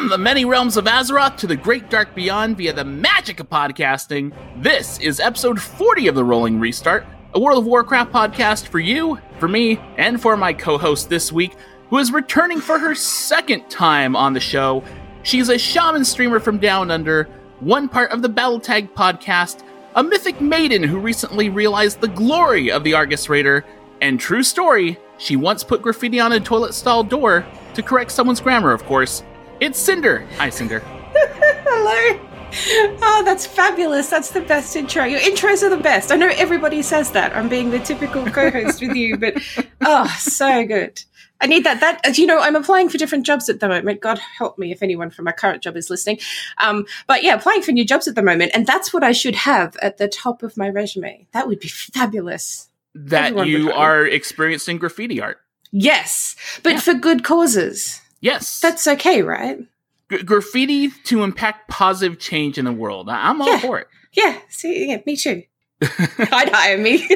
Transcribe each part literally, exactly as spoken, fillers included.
From the many realms of Azeroth to the great dark beyond via the magic of podcasting, this is episode forty of the Rolling Restart, a World of Warcraft podcast for you, for me, and for my co-host this week, who is returning for her second time on the show. She's a shaman streamer from Down Under, one part of the Battletag podcast, a mythic maiden who recently realized the glory of the Argus Raider, and true story, she once put graffiti on a toilet stall door to correct someone's grammar, of course. It's Cinder. Hi, Cinder. Hello. Oh, that's fabulous. That's the best intro. Your intros are the best. I know everybody says that. I'm being the typical co-host with you, but oh, so good. I need that. That, you know, I'm applying for different jobs at the moment. God help me if anyone from my current job is listening. Um, but yeah, applying for new jobs at the moment. And that's what I should have at the top of my resume. That would be fabulous. That Everyone you are experiencing graffiti art. Yes, but yeah. For good causes. Yes. That's okay, right? G- graffiti to impact positive change in the world. I- I'm all yeah. for it. Yeah, see, yeah, me too. I'd hire me.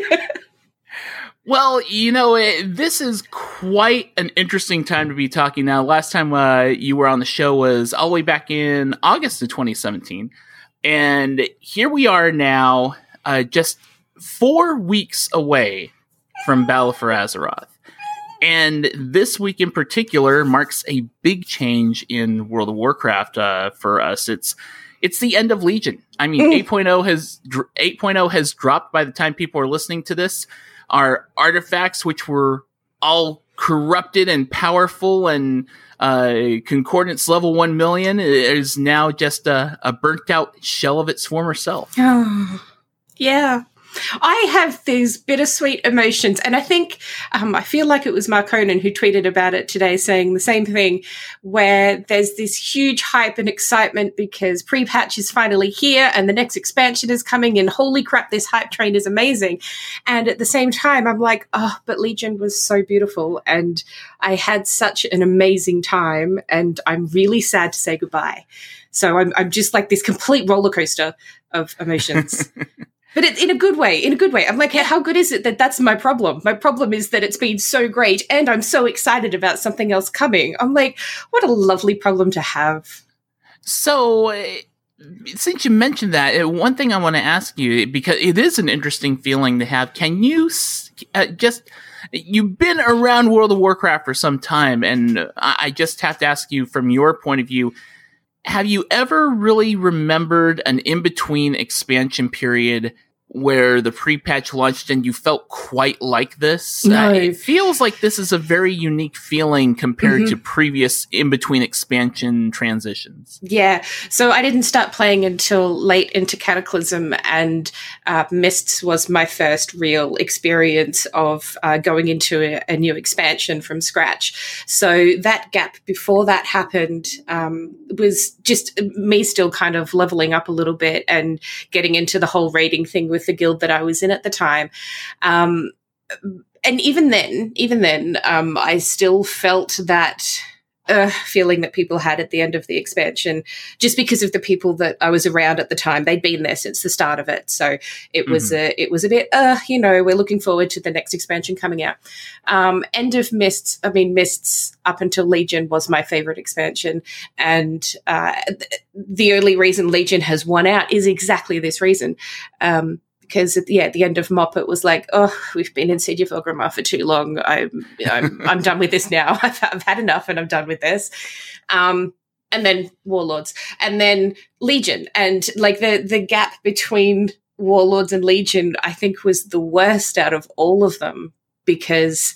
Well, you know, it, this is quite an interesting time to be talking now. Last time uh, you were on the show was all the way back in August of twenty seventeen. And here we are now, uh, just four weeks away from Battle for Azeroth. And this week in particular marks a big change in World of Warcraft uh, for us. It's it's the end of Legion. I mean, mm. eight point oh has eight point oh has dropped by the time people are listening to this. Our artifacts, which were all corrupted and powerful and uh, concordance level one million, is now just a, a burnt out shell of its former self. Oh, yeah. I have these bittersweet emotions, and I think um, I feel like it was Mark Conan who tweeted about it today saying the same thing, where there's this huge hype and excitement because pre-patch is finally here and the next expansion is coming and holy crap, this hype train is amazing. And at the same time, I'm like, oh, but Legion was so beautiful and I had such an amazing time and I'm really sad to say goodbye. So I'm, I'm just like this complete roller coaster of emotions. But it, in a good way, in a good way. I'm like, how good is it that that's my problem? My problem is that it's been so great and I'm so excited about something else coming. I'm like, what a lovely problem to have. So, uh, since you mentioned that, uh, one thing I want to ask you, because it is an interesting feeling to have, can you uh, just, you've been around World of Warcraft for some time, and I, I just have to ask you from your point of view, have you ever really remembered an in-between expansion period where the pre-patch launched and you felt quite like this? No. Uh, it feels like this is a very unique feeling compared mm-hmm. to previous in-between expansion transitions. Yeah. So I didn't start playing until late into Cataclysm, and uh, Mists was my first real experience of uh, going into a, a new expansion from scratch. So that gap before that happened um, was just me still kind of leveling up a little bit and getting into the whole raiding thing with the guild that I was in at the time. Um, and even then, even then, um, I still felt that uh, feeling that people had at the end of the expansion, just because of the people that I was around at the time. They'd been there since the start of it. So it was mm-hmm. a, it was a bit, uh, you know, we're looking forward to the next expansion coming out. Um, End of Mists, I mean, Mists up until Legion was my favorite expansion. And uh, th- the only reason Legion has won out is exactly this reason. Um, Because at the, yeah, at the end of Mop, it was like, oh, we've been in Siege of Orgrimmar for too long. I'm, I'm, I'm done with this now. I've, I've had enough, and I'm done with this. Um, and then Warlords, and then Legion, and like the the gap between Warlords and Legion, I think was the worst out of all of them, because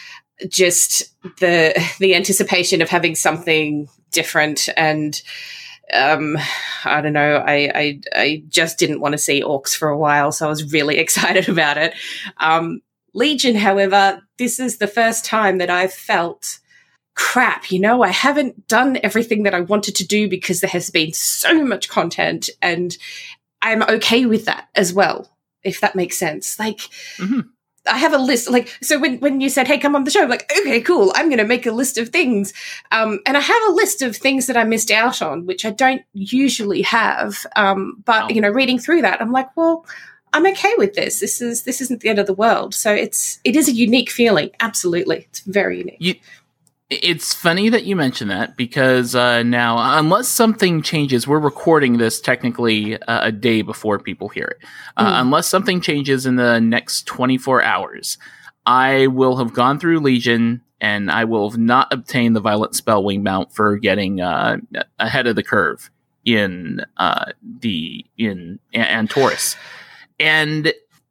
just the the anticipation of having something different and. Um, I don't know. I, I, I just didn't want to see orcs for a while, so I was really excited about it. Um, Legion, however, this is the first time that I've felt crap. You know, I haven't done everything that I wanted to do because there has been so much content, and I'm okay with that as well, if that makes sense. Like, mm-hmm. I have a list, like, so when, when you said, hey, come on the show, I'm like, okay, cool, I'm going to make a list of things. Um, and I have a list of things that I missed out on, which I don't usually have. Um, but, oh. you know, reading through that, I'm like, well, I'm okay with this. This is, this isn't the end of the world. So it's, it is a unique feeling. Absolutely. It's very unique. You, It's funny that you mention that because uh, now, unless something changes, we're recording this technically uh, a day before people hear it. Uh, mm. Unless something changes in the next twenty-four hours, I will have gone through Legion and I will have not obtained the Violent Spellwing mount for getting uh, ahead of the curve in uh, the in Antorus, and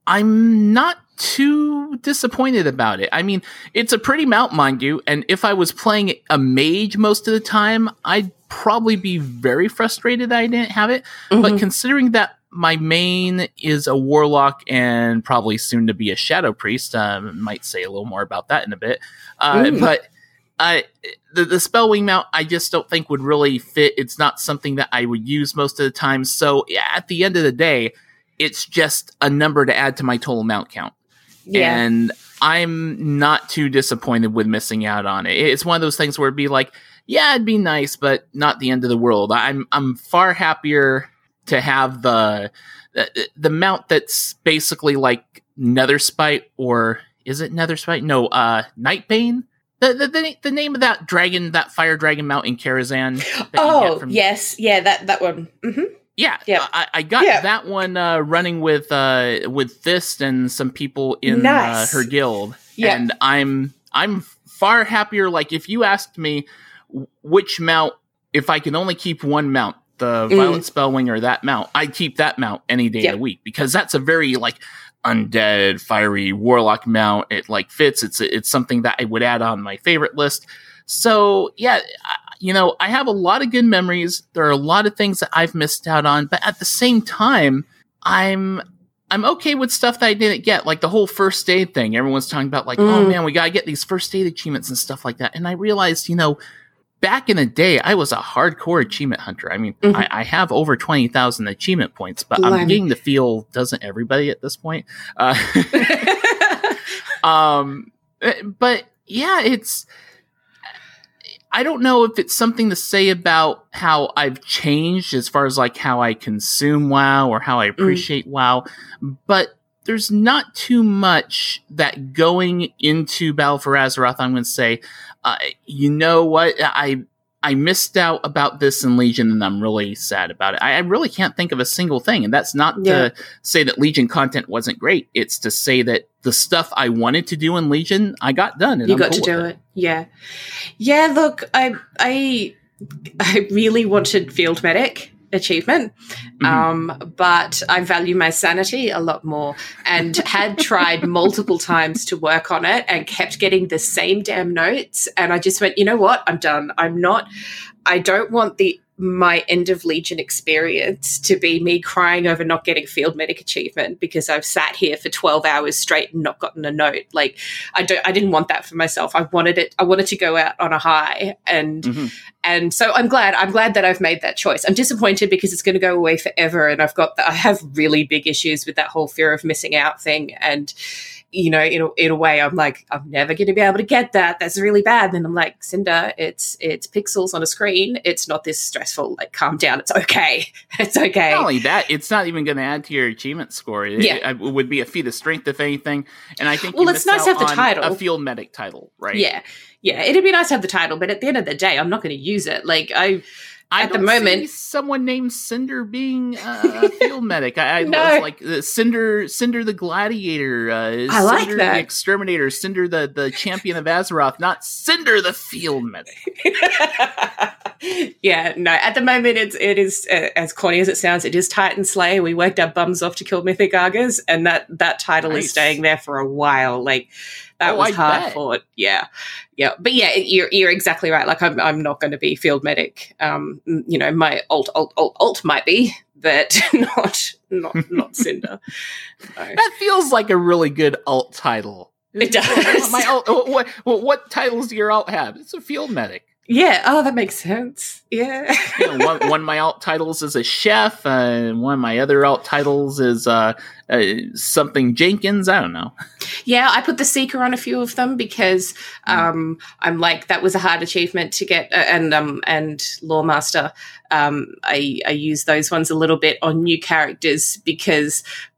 I'm not too disappointed about it. I mean, it's a pretty mount, mind you, and if I was playing a mage most of the time, I'd probably be very frustrated that I didn't have it. Mm-hmm. But considering that my main is a warlock and probably soon to be a shadow priest, um, might say a little more about that in a bit. Uh, but uh, the, the Spellwing mount, I just don't think would really fit. It's not something that I would use most of the time. So yeah, at the end of the day, it's just a number to add to my total mount count. Yeah. And I'm not too disappointed with missing out on it. It's one of those things where it'd be like, yeah, it'd be nice, but not the end of the world. I'm I'm far happier to have the the, the mount that's basically like Netherspite, or is it Netherspite? No, uh, Nightbane. The, the the the name of that dragon, that fire dragon mount in Karazhan. Oh from- yes, yeah, that that one. Mm-hmm. Yeah, yep. I, I got yep. that one uh, running with uh, with Thist and some people in nice. uh, her guild, yep. and I'm I'm far happier. Like if you asked me which mount, if I could only keep one mount, the mm. Violent Spellwing or that mount, I'd keep that mount any day yep. of the week because that's a very like undead, fiery warlock mount. It like fits. It's it's something that I would add on my favorite list. So yeah. I, You know, I have a lot of good memories. There are a lot of things that I've missed out on, but at the same time, I'm I'm okay with stuff that I didn't get, like the whole first aid thing. Everyone's talking about like, mm. oh man, we gotta get these first aid achievements and stuff like that. And I realized, you know, back in the day, I was a hardcore achievement hunter. I mean, mm-hmm. I, I have over twenty thousand achievement points, but Blimey. I'm getting to feel, doesn't everybody at this point? Uh, um, but yeah, it's. I don't know if it's something to say about how I've changed as far as like how I consume WoW or how I appreciate mm. WoW, but there's not too much that going into Battle for Azeroth, I'm going to say, uh, you know what, I I missed out about this in Legion and I'm really sad about it. I, I really can't think of a single thing, and that's not yeah. to say that Legion content wasn't great. It's to say that the stuff I wanted to do in Legion, I got done. And you I'm got cool to do it. it. Yeah. Yeah, look, I I I really wanted Field Medic achievement, mm-hmm. um, but I value my sanity a lot more and had tried multiple times to work on it and kept getting the same damn notes. And I just went, you know what? I'm done. I'm not, I don't want the my end of Legion experience to be me crying over not getting Field Medic achievement because I've sat here for twelve hours straight and not gotten a note. Like I don't, I didn't want that for myself. I wanted it, I wanted to go out on a high. And, mm-hmm. and so I'm glad, I'm glad that I've made that choice. I'm disappointed because it's going to go away forever. And I've got, the, I have really big issues with that whole fear of missing out thing. And, you know, in a, in a way, I'm like, I'm never going to be able to get that. That's really bad. And then I'm like, Cinder, it's it's pixels on a screen. It's not this stressful. Like, calm down. It's okay. It's okay. Not only that, it's not even going to add to your achievement score. It, yeah. it, it would be a feat of strength, if anything. And I think well, you it's nice to have the title, a Field Medic title, right? Yeah, yeah. It'd be nice to have the title, but at the end of the day, I'm not going to use it. Like I. I At don't the moment, see someone named Cinder being uh, a field medic. I, I no. like uh, Cinder, Cinder the Gladiator. Uh, I Cinder like that. The Exterminator, Cinder the, the champion of Azeroth, not Cinder the field medic. Yeah, no. At the moment, it's it is uh, as corny as it sounds. It is Titan Slayer. We worked our bums off to kill Mythic Argus, and that that title nice. is staying there for a while. Like. That oh, was I hard bet. fought. Yeah. Yeah. But yeah, you're you're exactly right. Like I'm I'm not going to be field medic. Um, you know, my alt alt alt alt might be, but not not not Cinder. No. That feels like a really good alt title. It does. My alt, what, what what titles do your alt have? It's a field medic. Yeah. Oh, that makes sense. Yeah. You know, one, one of my alt titles is a chef, uh, and one of my other alt titles is uh, uh, something Jenkins. I don't know. Yeah, I put the Seeker on a few of them because um, I'm like that was a hard achievement to get, uh, and um, and Lawmaster. Um, I I use those ones a little bit on new characters because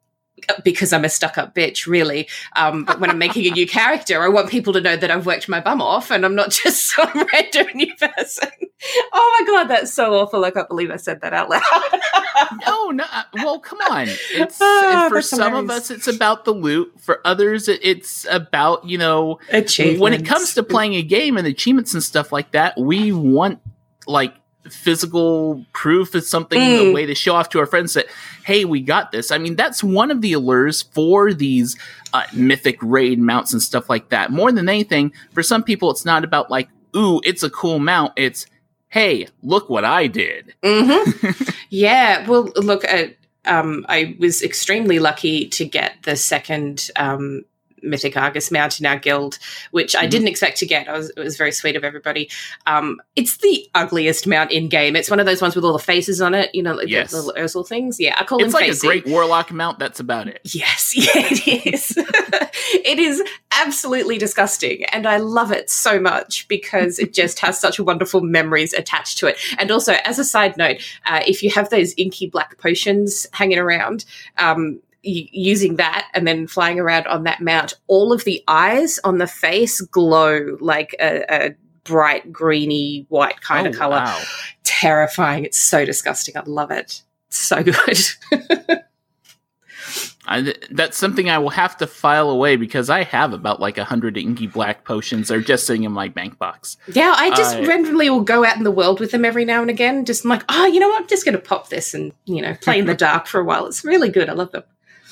because I'm a stuck-up bitch, really. Um, but when I'm making a new character, I want people to know that I've worked my bum off and I'm not just some random new person. Oh my God, that's so awful. I can't believe I said that out loud. no, no. Well, come on. It's Oh, for that's some hilarious. of us, it's about the loot. For others, it- it's about, you know, when it Achievements. comes to playing a game and achievements and stuff like that, we want like physical proof is something, Mm. a way to show off to our friends that, hey, we got this. I mean, that's one of the allures for these uh, mythic raid mounts and stuff like that. More than anything, for some people, it's not about like, ooh, it's a cool mount. It's, hey, look what I did. Mm-hmm. Yeah. Well, look, uh, um, I was extremely lucky to get the second um, Mythic Argus mount in our guild, which I Mhm. didn't expect to get. I was, it was very sweet of everybody. Um, it's the ugliest mount in game. It's one of those ones with all the faces on it, you know, like Yes. the little Ursel things. Yeah, I call It's them like facey. a great warlock mount. That's about it. Yes, yeah, it is. It is absolutely disgusting. And I love it so much because it just has such wonderful memories attached to it. And also, as a side note, uh, if you have those inky black potions hanging around, um, y- using that and then flying around on that mount, all of the eyes on the face glow like a, a bright greeny white kind Oh, of color. wow. Terrifying. It's so disgusting. I love it. It's so good. I, that's something I will have to file away because I have about like a hundred inky black potions. They're just sitting in my bank box. Yeah, I just Uh, randomly will go out in the world with them every now and again. Just like, oh, you know what? I'm just going to pop this and, you know, play in the dark for a while. It's really good. I love them.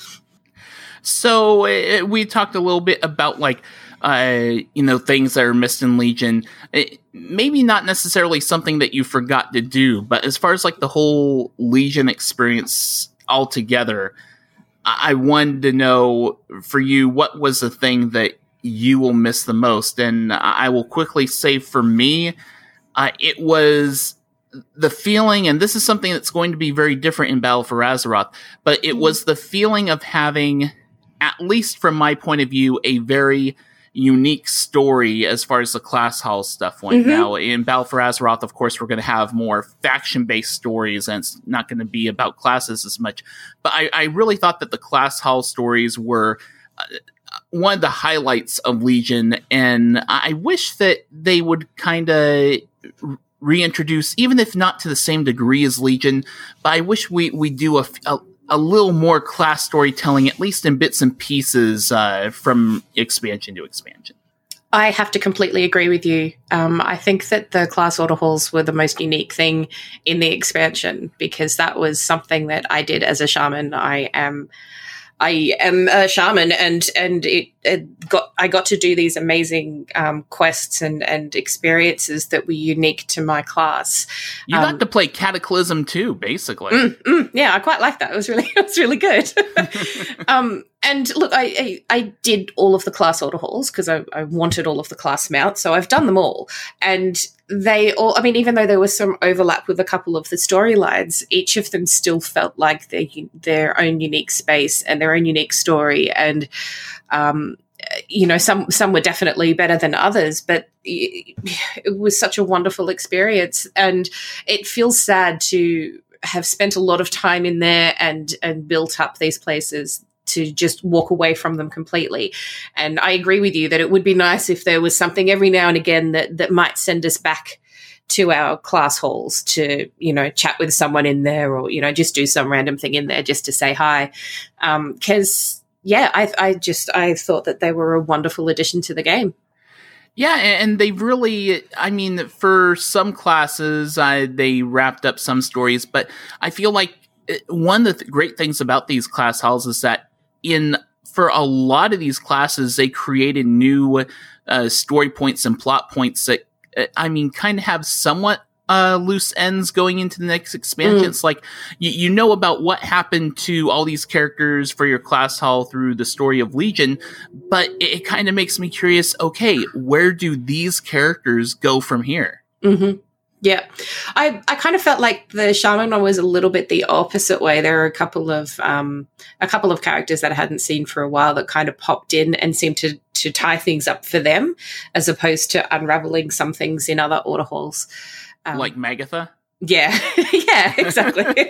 So uh, we talked a little bit about like, uh, you know, things that are missed in Legion. It, maybe not necessarily something that you forgot to do, but as far as like the whole Legion experience altogether, I, I wanted to know for you, what was the thing that you will miss the most? And I will quickly say for me, uh, it was the feeling, and this is something that's going to be very different in Battle for Azeroth, but it was the feeling of having, at least from my point of view, a very unique story as far as the class hall stuff went. Mhm. Now, in Battle for Azeroth, of course, we're going to have more faction-based stories, and it's not going to be about classes as much. But I, I really thought that the class hall stories were uh, one of the highlights of Legion, and I wish that they would kind of reintroduce, even if not to the same degree as Legion, but I wish we, we do a, a a little more class storytelling, at least in bits and pieces, uh, from expansion to expansion. I have to completely agree with you. Um, I think that the class order halls were the most unique thing in the expansion because that was something that I did as a shaman. I am, I am a shaman, and and it, it got I got to do these amazing um, quests and and experiences that were unique to my class. You Um, got to play Cataclysm too, basically. Mm, mm, yeah, I quite like that. It was really, it was really good. um, and look, I, I, I did all of the class order halls because I, I wanted all of the class mounts, so I've done them all. And they all, I mean, even though there was some overlap with a couple of the storylines, each of them still felt like their their own unique space and their own unique story. And um, you know, some some were definitely better than others, but it was such a wonderful experience, and it feels sad to have spent a lot of time in there and and built up these places to just walk away from them completely. And I agree with you that it would be nice if there was something every now and again that that might send us back to our class halls to, you know, chat with someone in there, or, you know, just do some random thing in there just to say hi. Um, 'cause yeah, I, I just, I thought that they were a wonderful addition to the game. Yeah, and they've really, I mean, for some classes, uh, they wrapped up some stories, but I feel like one of the th- great things about these class halls is that in, for a lot of these classes, they created new uh, story points and plot points that, uh, I mean, kind of have somewhat uh, loose ends going into the next expansion. Mm. It's like, you, you know about what happened to all these characters for your class hall through the story of Legion, but it, it kind of makes me curious, okay, where do these characters go from here? Mm-hmm. Yeah. I, I kind of felt like the Shaman one was a little bit the opposite way. There are a couple of um, a couple of characters that I hadn't seen for a while that kind of popped in and seemed to, to tie things up for them, as opposed to unraveling some things in other order halls. Um, like Magatha? Yeah, yeah, exactly.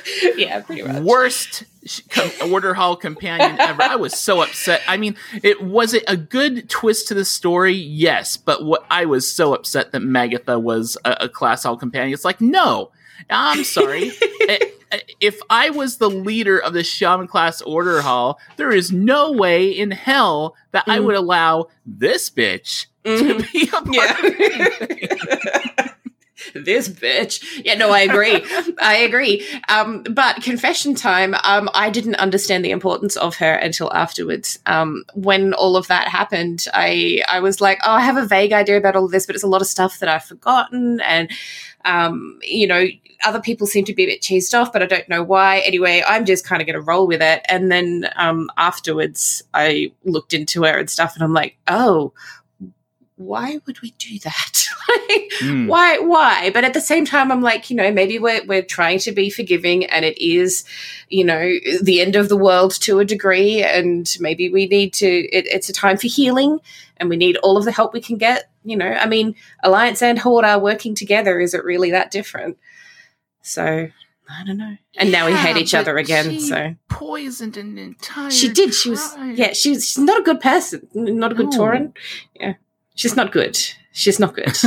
Yeah, pretty much. Worst com- Order Hall companion ever. I was so upset. I mean, it was it a good twist to the story? Yes, but what I was so upset that Magatha was a, a Class Hall companion. It's like, no, I'm sorry. If I was the leader of the Shaman class Order Hall, there is no way in hell that mm. I would allow this bitch mm-hmm. to be a part yeah. of anything. This bitch. Yeah, no, I agree. I agree. Um, but confession time, um, I didn't understand the importance of her until afterwards. Um, when all of that happened, I, I was like, oh, I have a vague idea about all of this, but it's a lot of stuff that I've forgotten. And, um, you know, other people seem to be a bit cheesed off, but I don't know why. Anyway, I'm just kind of going to roll with it. And then um, afterwards, I looked into her and stuff, and I'm like, oh, why would we do that? like, mm. Why? Why? But at the same time, I'm like, you know, maybe we're we're trying to be forgiving, and it is, you know, the end of the world to a degree, and maybe we need to. It, it's a time for healing, and we need all of the help we can get. You know, I mean, Alliance and Horde are working together. Is it really that different? So I don't know. And yeah, now we hate each other again. She so poisoned an entire. She did. She was. tribe. Yeah. She's. She's not a good person. Not a good no. Tauren. Yeah. She's not good. She's not good.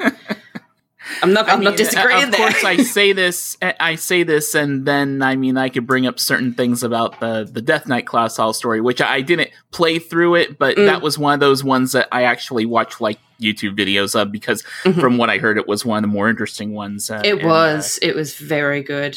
I'm not. I'm I mean, not disagreeing of there. Of course, I say this. I say this, and then I mean, I could bring up certain things about the the Death Knight Class Hall story, which I didn't play through it, but mm. that was one of those ones that I actually watched like YouTube videos of because, mm-hmm. from what I heard, it was one of the more interesting ones. Uh, it and, was. Uh, it was very good.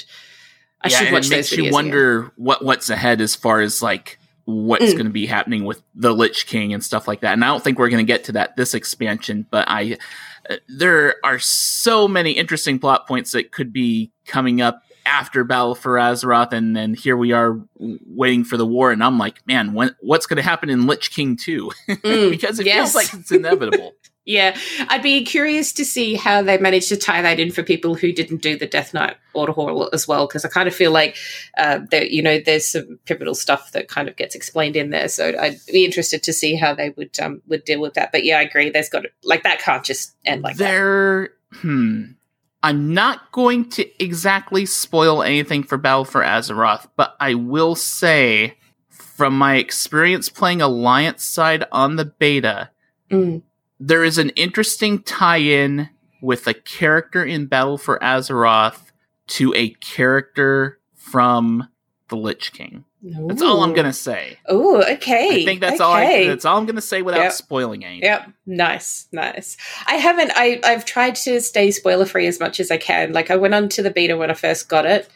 I yeah, should watch it those makes you videos wonder again. what what's ahead as far as like. What's mm. going to be happening with the Lich King and stuff like that. And I don't think we're going to get to that this expansion, but I uh, there are so many interesting plot points that could be coming up after Battle for Azeroth, and then here we are waiting for the war, and I'm like, man, when, what's going to happen in Lich King two? Mm, because it yes. feels like it's inevitable. Yeah, I'd be curious to see how they managed to tie that in for people who didn't do the Death Knight Order Hall as well, because I kind of feel like, uh, that you know, there's some pivotal stuff that kind of gets explained in there. So I'd be interested to see how they would um, would deal with that. But yeah, I agree. There's got to, like that can't just end like there, that. Hmm. I'm not going to exactly spoil anything for Battle for Azeroth, but I will say, from my experience playing Alliance side on the beta. Mm. There is an interesting tie-in with a character in Battle for Azeroth to a character from the Lich King. Ooh. That's all I'm gonna say. Oh, okay. I think that's okay. all. I, that's all I'm gonna say without yep. spoiling anything. Yep. Nice, nice. I haven't. I I've tried to stay spoiler free as much as I can. Like I went onto the beta when I first got it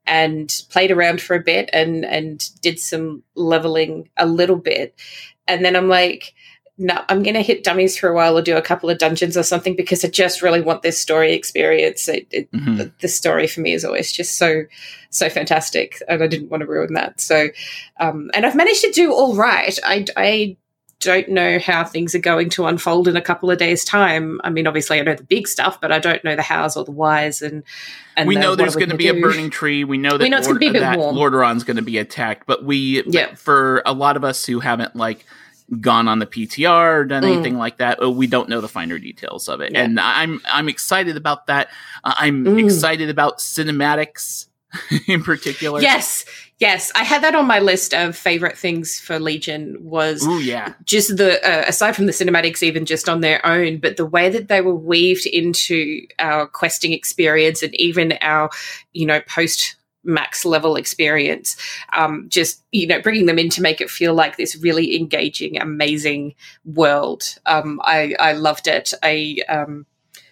and played around for a bit and and did some leveling a little bit, and then I'm like, no, I'm going to hit dummies for a while or do a couple of dungeons or something because I just really want this story experience. It, it, mm-hmm. the, the story for me is always just so, so fantastic, and I didn't want to ruin that. So, um, and I've managed to do all right. I, I don't know how things are going to unfold in a couple of days' time. I mean, obviously I know the big stuff, but I don't know the hows or the whys. And, and we the, know there's going to be do. a burning tree. We know that, we know it's Lord, gonna be a bit that warm. Lordaeron's going to be attacked, but we, yeah. for a lot of us who haven't like, gone on the P T R or done mm. anything like that, we don't know the finer details of it. Yeah. And I'm I'm excited about that. Uh, I'm mm. excited about cinematics in particular. Yes, yes. I had that on my list of favorite things for Legion was Ooh, yeah. just the, uh, aside from the cinematics even just on their own, but the way that they were weaved into our questing experience and even our, you know, post max level experience, um, just, you know, bringing them in to make it feel like this really engaging, amazing world. Um, I, I loved it. I um,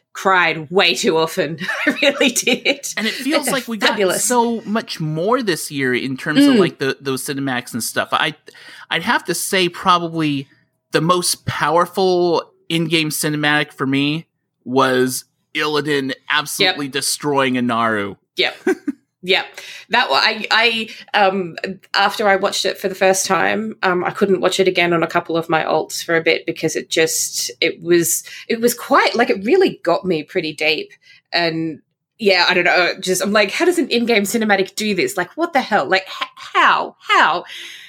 cried way too often. I really did. And it feels like we fabulous. got so much more this year in terms mm. of like the those cinematics and stuff. I, I'd have to say probably the most powerful in-game cinematic for me was Illidan absolutely yep. destroying Inaru. Yep. Yeah, that I I um after I watched it for the first time, um I couldn't watch it again on a couple of my alts for a bit because it just it was it was quite like it really got me pretty deep. And yeah, I don't know, just I'm like, how does an in-game cinematic do this? Like, what the hell? Like, h- how how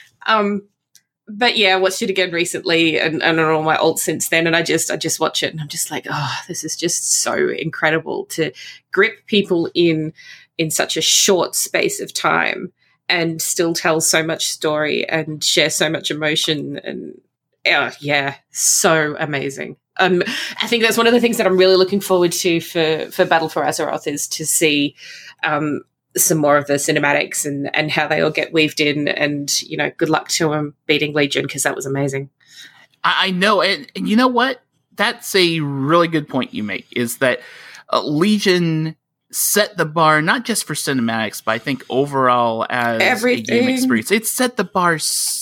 um but yeah, I watched it again recently and, and on all my alts since then, and I just I just watch it and I'm just like, oh, this is just so incredible to grip people in in such a short space of time and still tell so much story and share so much emotion. And oh, yeah, so amazing. Um, I think that's one of the things that I'm really looking forward to for, for Battle for Azeroth is to see um, some more of the cinematics and, and how they all get weaved in. And, you know, good luck to them beating Legion because that was amazing. I know. And, and you know what? That's a really good point you make, is that uh, Legion set the bar, not just for cinematics, but I think overall as Everything. a game experience. It set the bar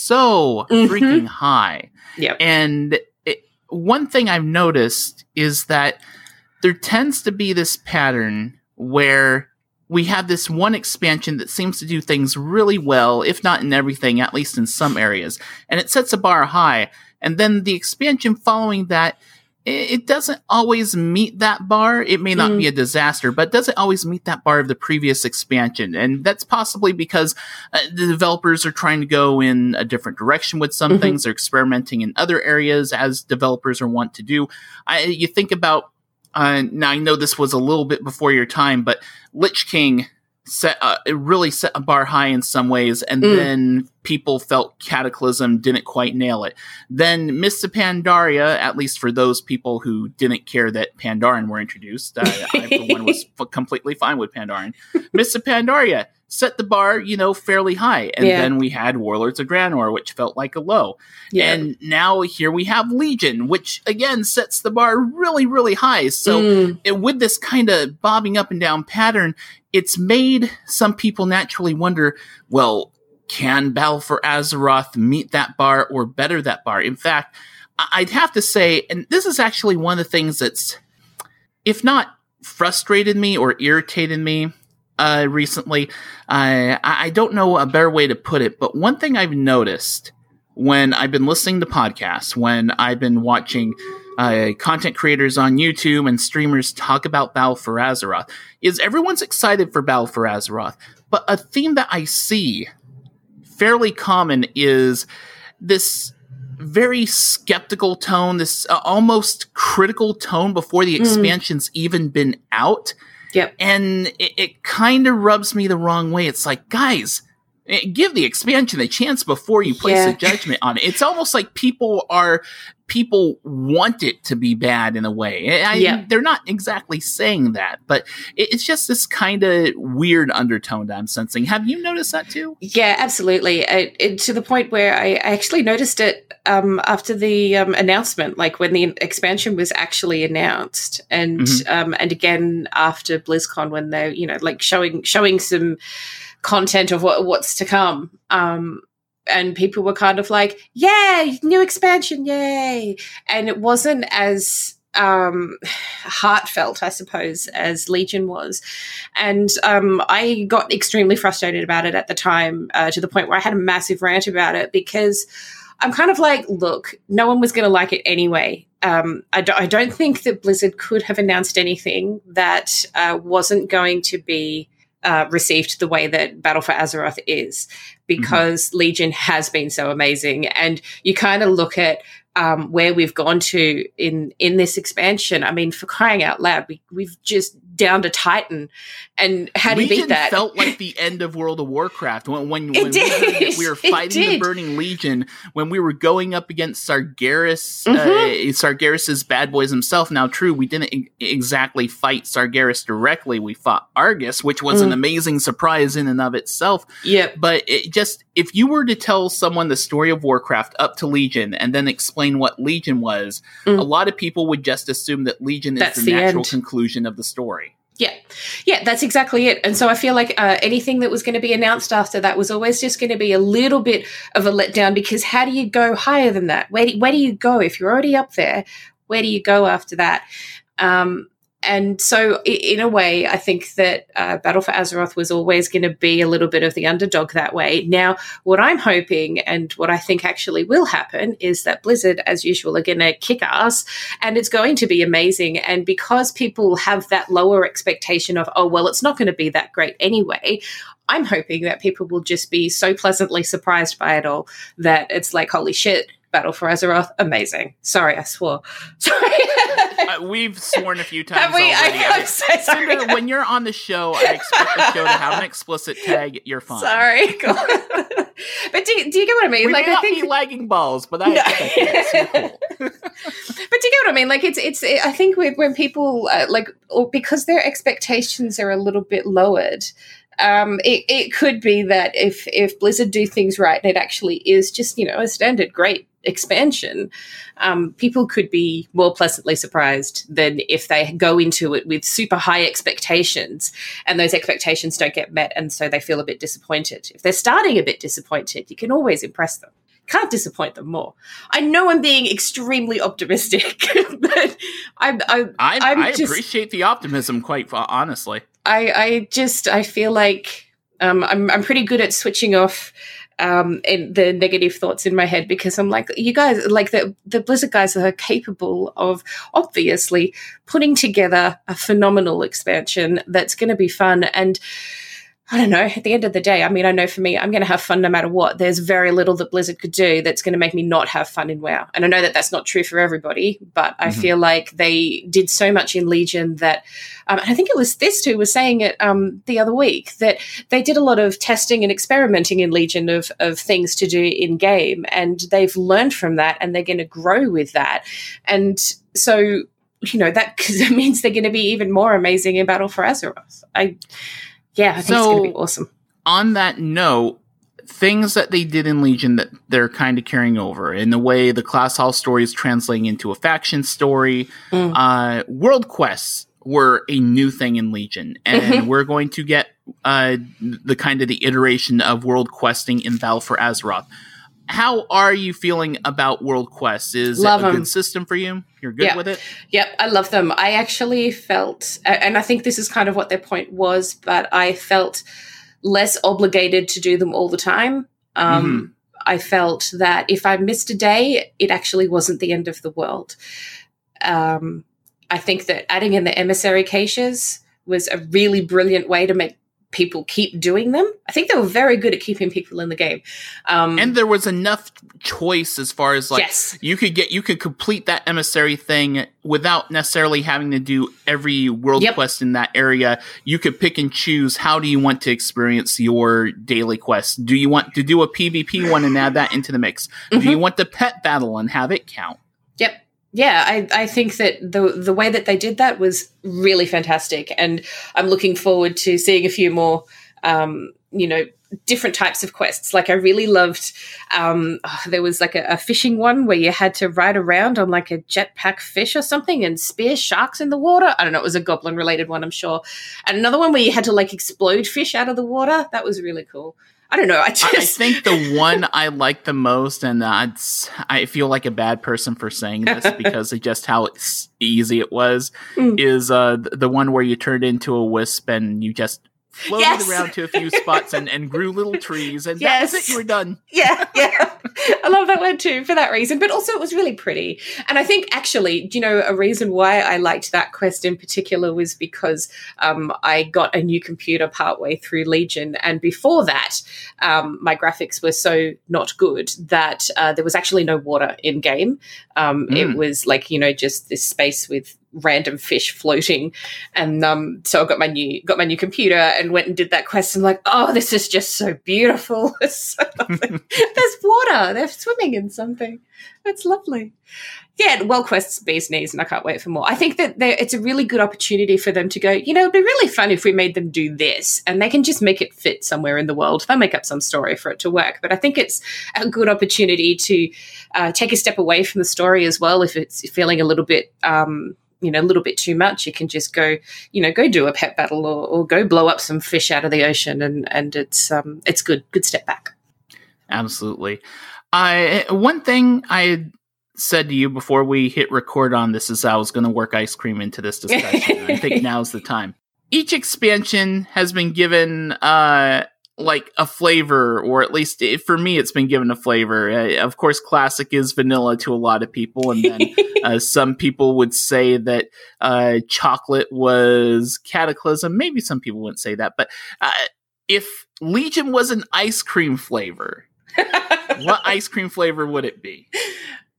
so mm-hmm. freaking high. Yep. And it, one thing I've noticed is that there tends to be this pattern where we have this one expansion that seems to do things really well, if not in everything, at least in some areas. And it sets a bar high. And then the expansion following that, it doesn't always meet that bar. It may not mm. be a disaster, but it doesn't always meet that bar of the previous expansion. And that's possibly because uh, the developers are trying to go in a different direction with some mm-hmm. things. They're experimenting in other areas, as developers are wont to do. I, you think about, uh, now I know this was a little bit before your time, but Lich King set uh, it really set a bar high in some ways, and mm. then people felt Cataclysm didn't quite nail it. Then Mists of Pandaria, at least for those people who didn't care that Pandaren were introduced, uh, I for one was f- completely fine with Pandaren. Mists of Pandaria set the bar, you know, fairly high, and yeah. then we had Warlords of Draenor, which felt like a low. Yeah. And now here we have Legion, which again sets the bar really, really high. So mm. it, with this kind of bobbing up and down pattern, it's made some people naturally wonder, well, can Battle for Azeroth meet that bar or better that bar? In fact, I'd have to say, and this is actually one of the things that's, if not frustrated me or irritated me uh, recently, uh, I don't know a better way to put it, but one thing I've noticed when I've been listening to podcasts, when I've been watching uh, content creators on YouTube and streamers talk about Battle for Azeroth, is everyone's excited for Battle for Azeroth. But a theme that I see fairly common is this very skeptical tone, this uh, almost critical tone before the expansion's mm. even been out. Yep. And it, it kind of rubs me the wrong way. It's like, guys, give the expansion a chance before you place yeah. a judgment on it. It's almost like people are, people want it to be bad in a way. I, yeah. They're not exactly saying that, but it, it's just this kind of weird undertone that I'm sensing. Have you noticed that too? Yeah, absolutely. I, it, to the point where I, I actually noticed it um, after the um, announcement, like when the expansion was actually announced, and mm-hmm. um, and again after BlizzCon when they, you know, like showing showing some content of what what's to come, um, and people were kind of like, "Yay, new expansion, yay!" And it wasn't as um, heartfelt, I suppose, as Legion was, and um, I got extremely frustrated about it at the time, uh, to the point where I had a massive rant about it because I'm kind of like, look, no one was going to like it anyway. Um, I, do- I don't think that Blizzard could have announced anything that uh, wasn't going to be Uh, received the way that Battle for Azeroth is, because mm-hmm. Legion has been so amazing. And you kind of look at um, where we've gone to in in this expansion. I mean, for crying out loud, we, we've just downed a Titan. And how do you beat that? Legion felt like the end of World of Warcraft. When, when, when we, heard that we were fighting the Burning Legion, when we were going up against Sargeras, mm-hmm. uh, Sargeras' bad boys himself. Now, true, we didn't e- exactly fight Sargeras directly. We fought Argus, which was mm. an amazing surprise in and of itself. Yep. But it just, if you were to tell someone the story of Warcraft up to Legion and then explain what Legion was, mm. a lot of people would just assume that Legion That's is the, the natural end. conclusion of the story. Yeah. Yeah, that's exactly it. And so I feel like uh, anything that was going to be announced after that was always just going to be a little bit of a letdown, because how do you go higher than that? Where do, where do you go? If you're already up there, where do you go after that? Um, and so in a way, I think that uh, Battle for Azeroth was always going to be a little bit of the underdog that way. Now, what I'm hoping and what I think actually will happen is that Blizzard, as usual, are going to kick ass, and it's going to be amazing. And because people have that lower expectation of, oh, well, it's not going to be that great anyway, I'm hoping that people will just be so pleasantly surprised by it all that it's like, holy shit, Battle for Azeroth, amazing. Sorry, I swore. Sorry. uh, we've sworn a few times Have we? already. I, I'm so sorry. Cinder, when you're on the show, I expect the show to have an explicit tag. You're fine. Sorry. But do, do you get what I mean? We like, may I not think be lagging balls, but I No. expect it. You're cool. But do you get what I mean? Like, it's it's. I think with, when people uh, like, or because their expectations are a little bit lowered, um, it it could be that if if Blizzard do things right, and it actually is just, you know, a standard great expansion, um, people could be more pleasantly surprised than if they go into it with super high expectations and those expectations don't get met, and so they feel a bit disappointed. If they're starting a bit disappointed, you can always impress them. Can't disappoint them more. I know I'm being extremely optimistic, but I'm, I'm, I, I'm I just, appreciate the optimism, quite honestly. I, I just, I feel like um, I'm, I'm pretty good at switching off um, in the negative thoughts in my head, because I'm like, you guys, like the, the Blizzard guys are capable of obviously putting together a phenomenal expansion that's going to be fun. And I don't know, at the end of the day, I mean, I know for me, I'm going to have fun no matter what. There's very little that Blizzard could do that's going to make me not have fun in WoW. And I know that that's not true for everybody, but I mm-hmm. feel like they did so much in Legion that, um, and I think it was this who was saying it um, the other week, that they did a lot of testing and experimenting in Legion of, of things to do in game. And they've learned from that, and they're going to grow with that. And so, you know, that means they're going to be even more amazing in Battle for Azeroth. I... Yeah, I think so, it's going to be awesome. On that note, things that they did in Legion that they're kind of carrying over in the way the Class Hall story is translating into a faction story. Mm. Uh, world quests were a new thing in Legion, and mm-hmm. we're going to get uh, the kind of the iteration of world questing in Battle for Azeroth. How are you feeling about world quests? Is love it a them. Good system for you? You're good yep. with it? Yep, I love them. I actually felt, and I think this is kind of what their point was, but I felt less obligated to do them all the time. Um, mm-hmm. I felt that if I missed a day, it actually wasn't the end of the world. Um, I think that adding in the emissary caches was a really brilliant way to make people keep doing them. I think they were very good at keeping people in the game. Um, and there was enough choice as far as like, yes. you could get, you could complete that emissary thing without necessarily having to do every world yep. quest in that area. You could pick and choose, how do you want to experience your daily quest? Do you want to do a PvP one and add that into the mix? Mm-hmm. Do you want the pet battle and have it count? Yep. Yeah, I, I think that the the way that they did that was really fantastic, and I'm looking forward to seeing a few more, um, you know, different types of quests. Like I really loved, um, oh, there was like a, a fishing one where you had to ride around on like a jetpack fish or something and spear sharks in the water. I don't know, it was a goblin related one, I'm sure. And another one where you had to like explode fish out of the water. That was really cool. I don't know. I just I think the one I like the most, and uh, it's, I feel like a bad person for saying this because of just how it's easy it was, mm. is uh, the one where you turned into a wisp and you just floated yes. around to a few spots and, and grew little trees, and yes. that was it. You were done. Yeah, yeah. I love that one too for that reason, but also it was really pretty. And I think actually, you know, a reason why I liked that quest in particular was because um, I got a new computer partway through Legion, and before that, um, my graphics were so not good that uh, there was actually no water in game. Um, mm. It was like, you know, just this space with random fish floating, and um so I got my new got my new computer and went and did that quest. I'm like, oh, this is just so beautiful. So there's water, they're swimming in something. It's lovely. Yeah, well, quests bee's knees, and I can't wait for more. I think that it's a really good opportunity for them to go, you know, it'd be really fun if we made them do this, and they can just make it fit somewhere in the world. They'll make up some story for it to work, but I think it's a good opportunity to uh, take a step away from the story as well. If it's feeling a little bit um you know, a little bit too much, you can just go, you know, go do a pet battle or, or go blow up some fish out of the ocean, and, and it's um it's good, good step back. Absolutely. I one thing I had said to you before we hit record on this is I was going to work ice cream into this discussion. I think now's the time. Each expansion has been given uh like a flavor, or at least it, for me, it's been given a flavor. Uh, of course, classic is vanilla to a lot of people, and then uh, some people would say that uh, chocolate was Cataclysm. Maybe some people wouldn't say that, but uh, if Legion was an ice cream flavor, what ice cream flavor would it be?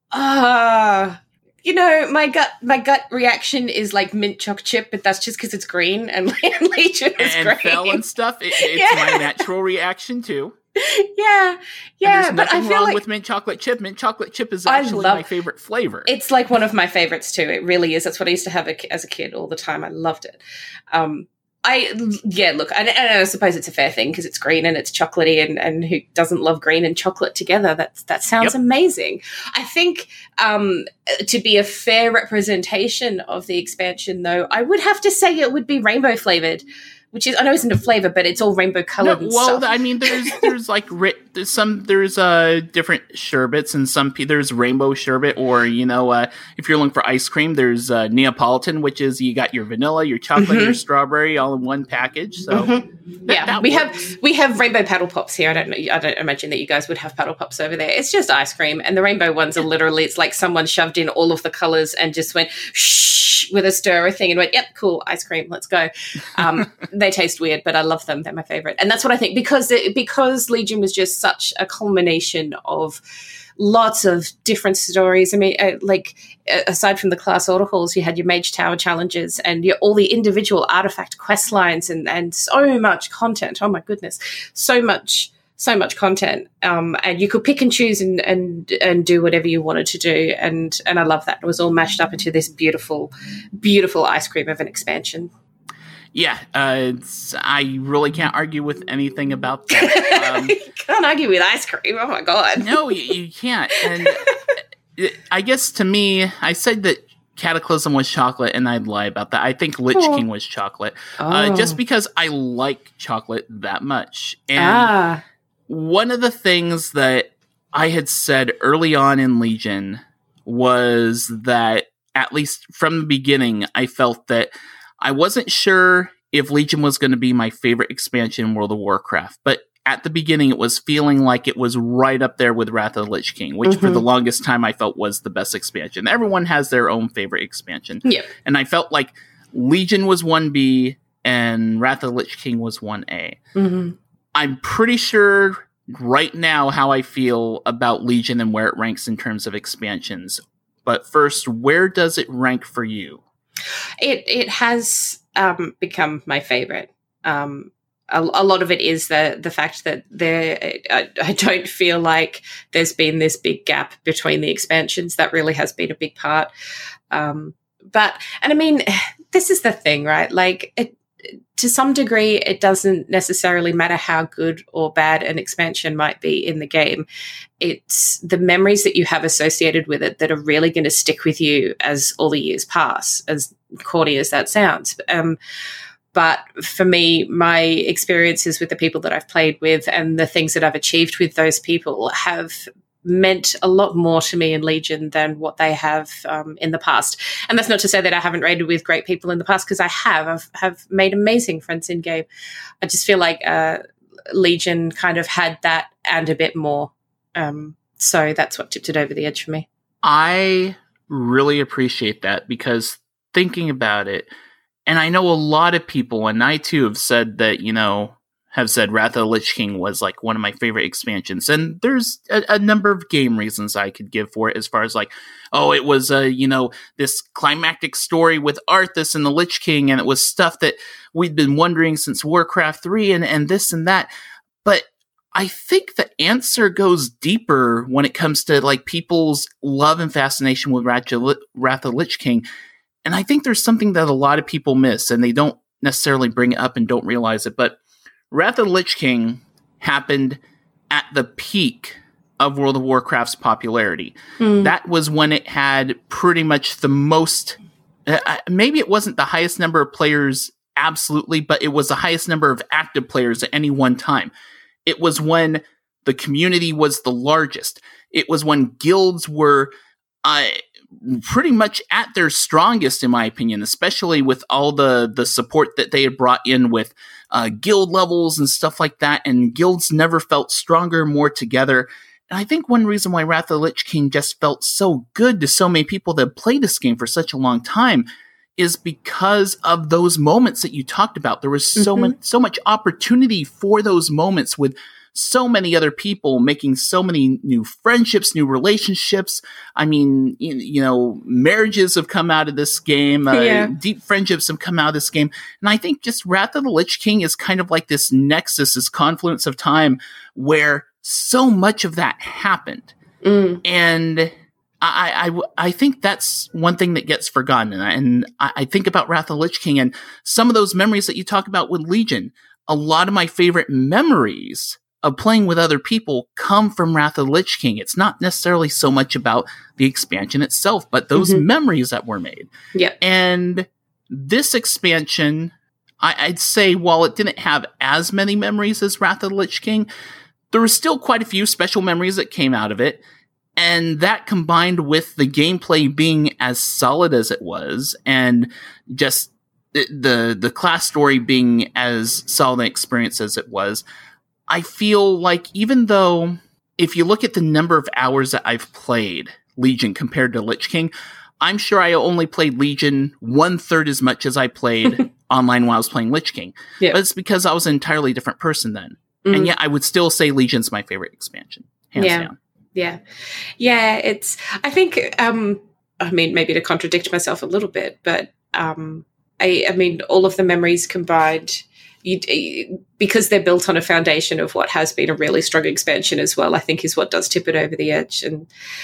Uh, you know, my gut my gut reaction is like mint choc chip, but that's just because it's green and Legion is and green. Fel and stuff. It, it's yeah. my natural reaction too. Yeah, yeah, and there's but nothing I feel wrong like with mint chocolate chip. Mint chocolate chip is actually love, my favorite flavor. It's like one of my favorites too. It really is. That's what I used to have a, as a kid all the time. I loved it. Um, I yeah, look, and, and I suppose it's a fair thing because it's green and it's chocolatey, and, and who doesn't love green and chocolate together? That that sounds yep. amazing. I think um, to be a fair representation of the expansion, though, I would have to say it would be rainbow flavored. Which is, I know isn't a flavor, but it's all rainbow colored. No, and well, stuff. I mean, there's there's like there's some there's uh different sherbets, and some there's rainbow sherbet, or you know, uh, if you're looking for ice cream, there's uh, Neapolitan, which is you got your vanilla, your chocolate, mm-hmm. your strawberry, all in one package. So mm-hmm. that, yeah, that we works. have we have rainbow paddle pops here. I don't know, I don't imagine that you guys would have paddle pops over there. It's just ice cream, and the rainbow ones are literally it's like someone shoved in all of the colors and just went shh with a stirrer thing and went, yep, cool, ice cream, let's go. Um, they taste weird, but I love them. They're my favorite. And that's what I think because it, because Legion was just such a culmination of lots of different stories. I mean, uh, like uh, aside from the class order halls, you had your Mage Tower challenges and your, all the individual artifact quest lines and, and so much content. Oh my goodness. So much, so much content. Um, and you could pick and choose and, and, and do whatever you wanted to do. And, and I love that. It was all mashed up into this beautiful, beautiful ice cream of an expansion. Yeah, uh, it's, I really can't argue with anything about that. Um, you can't argue with ice cream. Oh my god! No, you, you can't. And it, I guess to me, I said that Cataclysm was chocolate, and I'd lie about that. I think Lich oh. King was chocolate, oh. uh, just because I like chocolate that much. And ah. one of the things that I had said early on in Legion was that, at least from the beginning, I felt that I wasn't sure if Legion was going to be my favorite expansion in World of Warcraft, but at the beginning it was feeling like it was right up there with Wrath of the Lich King, which mm-hmm. for the longest time I felt was the best expansion. Everyone has their own favorite expansion. Yep. And I felt like Legion was one B and Wrath of the Lich King was one A. Mm-hmm. I'm pretty sure right now how I feel about Legion and where it ranks in terms of expansions. But first, where does it rank for you? It it has um, become my favorite. Um, a, a lot of it is the the fact that there I, I don't feel like there's been this big gap between the expansions. That really has been a big part. Um, but and I mean, this is the thing, right? Like it, to some degree, it doesn't necessarily matter how good or bad an expansion might be in the game. It's the memories that you have associated with it that are really going to stick with you as all the years pass, as corny as that sounds. Um, but for me, my experiences with the people that I've played with and the things that I've achieved with those people have meant a lot more to me in Legion than what they have um, in the past. And that's not to say that I haven't raided with great people in the past, because I have. I've have made amazing friends in game. I just feel like uh, Legion kind of had that and a bit more. Um, so that's what tipped it over the edge for me. I really appreciate that, because thinking about it, and I know a lot of people, and I too have said that, you know, have said Wrath of the Lich King was like one of my favorite expansions. And there's a, a number of game reasons I could give for it, as far as like, oh, it was, uh, you know, this climactic story with Arthas and the Lich King, and it was stuff that we'd been wondering since Warcraft three and, and this and that. But I think the answer goes deeper when it comes to like people's love and fascination with Wrath of the Lich King. And I think there's something that a lot of people miss, and they don't necessarily bring it up and don't realize it. But Wrath of the Lich King happened at the peak of World of Warcraft's popularity. Mm. That was when it had pretty much the most, uh, maybe it wasn't the highest number of players absolutely, but it was the highest number of active players at any one time. It was when the community was the largest. It was when guilds were uh, pretty much at their strongest, in my opinion, especially with all the, the support that they had brought in with uh, guild levels and stuff like that. And guilds never felt stronger, more together. And I think one reason why Wrath of the Lich King just felt so good to so many people that played this game for such a long time is because of those moments that you talked about. There was so mm-hmm. much, so much opportunity for those moments with so many other people, making so many new friendships, new relationships. I mean, you, you know, marriages have come out of this game. Uh, Yeah. Deep friendships have come out of this game. And I think just Wrath of the Lich King is kind of like this nexus, this confluence of time where so much of that happened. Mm. And I, I, I think that's one thing that gets forgotten. And I, and I think about Wrath of the Lich King and some of those memories that you talk about with Legion. A lot of my favorite memories of playing with other people come from Wrath of the Lich King. It's not necessarily so much about the expansion itself, but those mm-hmm. memories that were made. Yeah. And this expansion, I, I'd say, while it didn't have as many memories as Wrath of the Lich King, there were still quite a few special memories that came out of it. And that combined with the gameplay being as solid as it was, and just the, the the class story being as solid an experience as it was, I feel like even though if you look at the number of hours that I've played Legion compared to Lich King, I'm sure I only played Legion one third as much as I played online while I was playing Lich King. Yeah. But it's because I was an entirely different person then. Mm-hmm. And yet I would still say Legion's my favorite expansion, hands yeah. down. Yeah. Yeah, it's, I think, um, I mean, maybe to contradict myself a little bit, but um, I, I mean, all of the memories combined, you, because they're built on a foundation of what has been a really strong expansion as well, I think is what does tip it over the edge. And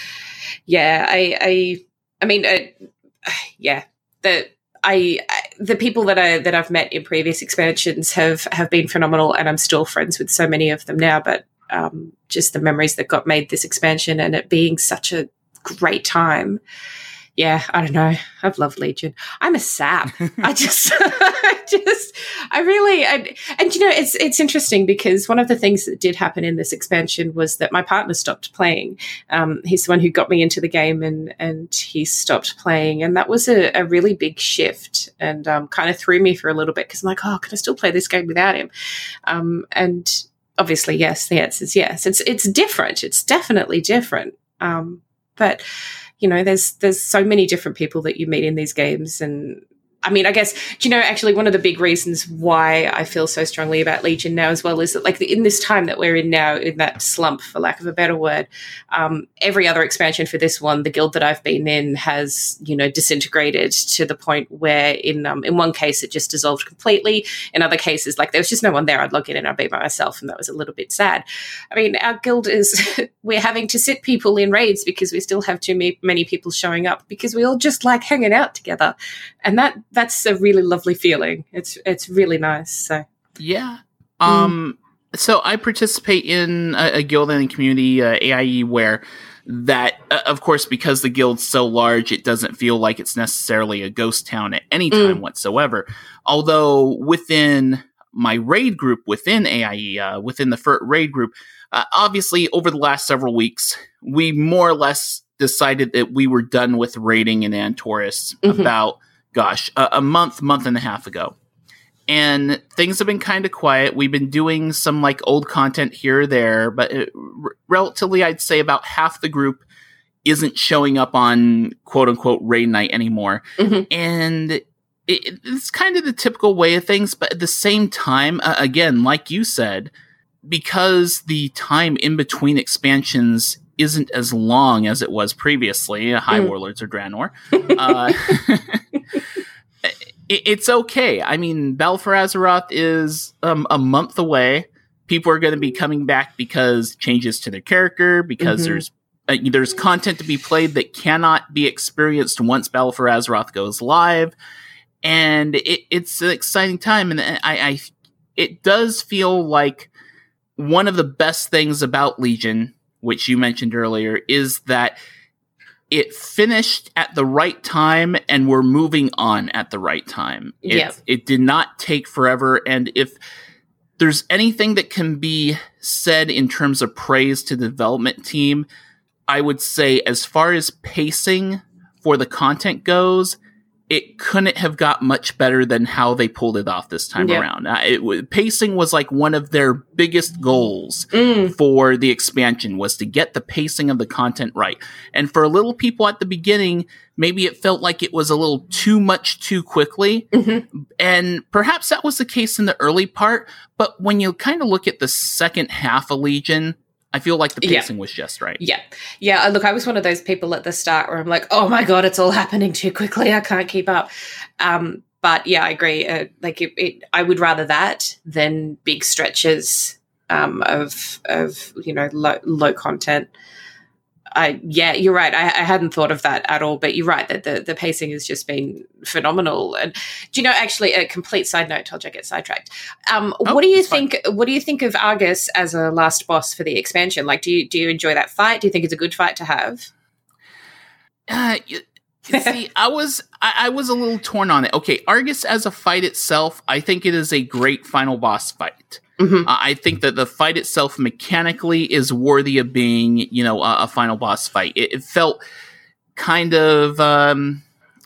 yeah, I, I, I mean, uh, yeah, the, I, I, the people that I, that I've met in previous expansions have, have been phenomenal, and I'm still friends with so many of them now, but Um, just the memories that got made this expansion and it being such a great time. Yeah, I don't know. I've loved Legion. I'm a sap. I just, I just, I really, I, and you know, it's it's interesting because one of the things that did happen in this expansion was that my partner stopped playing. Um, he's the one who got me into the game, and and he stopped playing, and that was a, a really big shift, and um, kind of threw me for a little bit because I'm like, oh, can I still play this game without him? Um, and obviously, yes, the answer is yes. It's it's different. It's definitely different. Um, but you know, there's there's so many different people that you meet in these games, and I mean, I guess, do you know, actually one of the big reasons why I feel so strongly about Legion now as well is that, like, in this time that we're in now, in that slump, for lack of a better word, um, every other expansion for this one, the guild that I've been in has, you know, disintegrated to the point where in um, in one case it just dissolved completely. In other cases, like, there was just no one there. I'd log in and I'd be by myself, and that was a little bit sad. I mean, our guild is, we're having to sit people in raids because we still have too many people showing up because we all just like hanging out together. And that that's a really lovely feeling. It's it's really nice. So yeah. Um. Mm. So I participate in a, a guild and community, uh, A I E, where that, uh, of course, because the guild's so large, it doesn't feel like it's necessarily a ghost town at any time mm. whatsoever. Although within my raid group, within A I E, uh, within the F E R T raid group, uh, obviously over the last several weeks, we more or less decided that we were done with raiding in Antorus mm-hmm. about. Gosh, a, a month, month and a half ago. And things have been kind of quiet. We've been doing some like old content here or there, but it, r- relatively, I'd say about half the group isn't showing up on quote unquote raid night anymore. Mm-hmm. And it, it's kind of the typical way of things. But at the same time, uh, again, like you said, because the time in between expansions isn't as long as it was previously, uh, High mm. Warlords or Draenor, uh, it, it's okay. I mean, Battle for Azeroth is um, a month away. People are going to be coming back because changes to their character, because mm-hmm. there's uh, there's content to be played that cannot be experienced once Battle for Azeroth goes live, and it, it's an exciting time. And I, I, it does feel like one of the best things about Legion, which you mentioned earlier, is that it finished at the right time and we're moving on at the right time. It, yeah. it did not take forever. And if there's anything that can be said in terms of praise to the development team, I would say as far as pacing for the content goes, it couldn't have got much better than how they pulled it off this time Yep. around. Uh, it w- pacing was like one of their biggest goals Mm. for the expansion, was to get the pacing of the content right. And for little people at the beginning, maybe it felt like it was a little too much too quickly. Mm-hmm. And perhaps that was the case in the early part. But when you kind of look at the second half of Legion, I feel like the Yeah. pacing was just right. Yeah. Yeah. uh, Look, I was one of those people at the start where I'm like, oh my God, it's all happening too quickly. I can't keep up. Um, but yeah, I agree. Uh, like it, it, I would rather that than big stretches um, of, of, you know, low, low content. I, yeah, you're right. I, I hadn't thought of that at all, but you're right that the, the pacing has just been phenomenal. And do you know, actually, a complete side note, told you I get sidetracked. Um, Oh, what do you it's fine. think? What do you think of Argus as a last boss for the expansion? Like, do you do you enjoy that fight? Do you think it's a good fight to have? Uh, you, you see, I was I, I was a little torn on it. Okay, Argus as a fight itself, I think it is a great final boss fight. Mm-hmm. Uh, I think that the fight itself mechanically is worthy of being, you know, a, a final boss fight. It, it felt kind of um,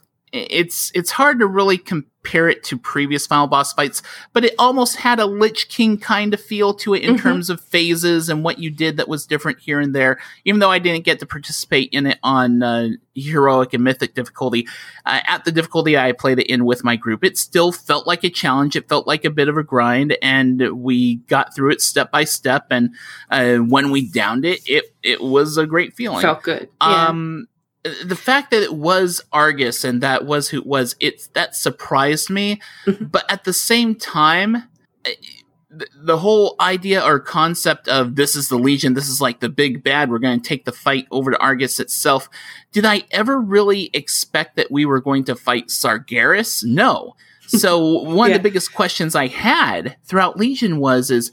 it's it's hard to really compare it to previous final boss fights, but it almost had a Lich King kind of feel to it in Mhm. terms of phases and what you did that was different here and there. Even though I didn't get to participate in it on uh, heroic and mythic difficulty, uh, at the difficulty I played it in with my group, it still felt like a challenge. It felt like a bit of a grind, and we got through it step by step. And uh, when we downed it, it it was a great feeling. Felt good. Yeah. Um, the fact that it was Argus and that was who it was, it that surprised me. Mhm. But at the same time, eh, the, the whole idea or concept of this is the Legion, this is like the big bad, we're going to take the fight over to Argus itself. Did I ever really expect that we were going to fight Sargeras? No. So one Yeah. of the biggest questions I had throughout Legion was, is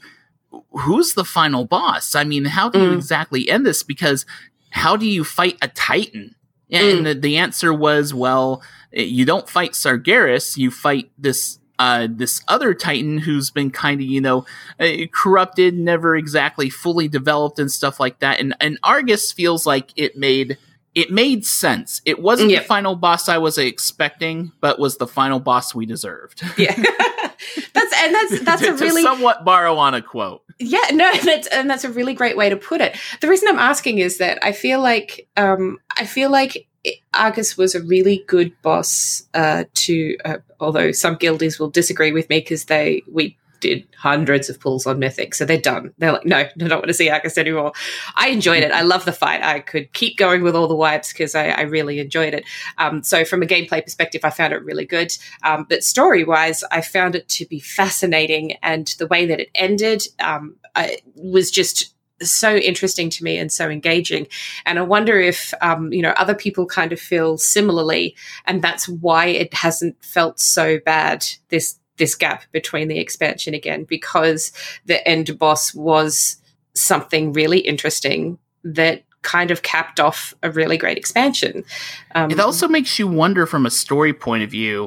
who's the final boss? I mean, how do you Mm. exactly end this? Because how do you fight a Titan? And Mm. the, the answer was, well, you don't fight Sargeras, you fight this uh, this other Titan who's been kind of, you know, uh, corrupted, never exactly fully developed and stuff like that. And, and Argus feels like it made it made sense. It wasn't Yep. the final boss I was expecting, but was the final boss we deserved. Yeah. that's and that's that's to, a really to somewhat borrow on a quote. Yeah, no, that's and that's a really great way to put it. The reason I'm asking is that I feel like um, I feel like Argus was a really good boss. Uh, to uh, although some guildies will disagree with me because they we did hundreds of pulls on Mythic, so they're done. They're like, no, I don't want to see Argus anymore. I enjoyed it. I love the fight. I could keep going with all the wipes because I, I really enjoyed it. Um, so from a gameplay perspective, I found it really good. Um, but story-wise, I found it to be fascinating, and the way that it ended um, I, was just so interesting to me and so engaging. And I wonder if, um, you know, other people kind of feel similarly, and that's why it hasn't felt so bad, this this gap between the expansion again, because the end boss was something really interesting that kind of capped off a really great expansion. Um, It also makes you wonder from a story point of view,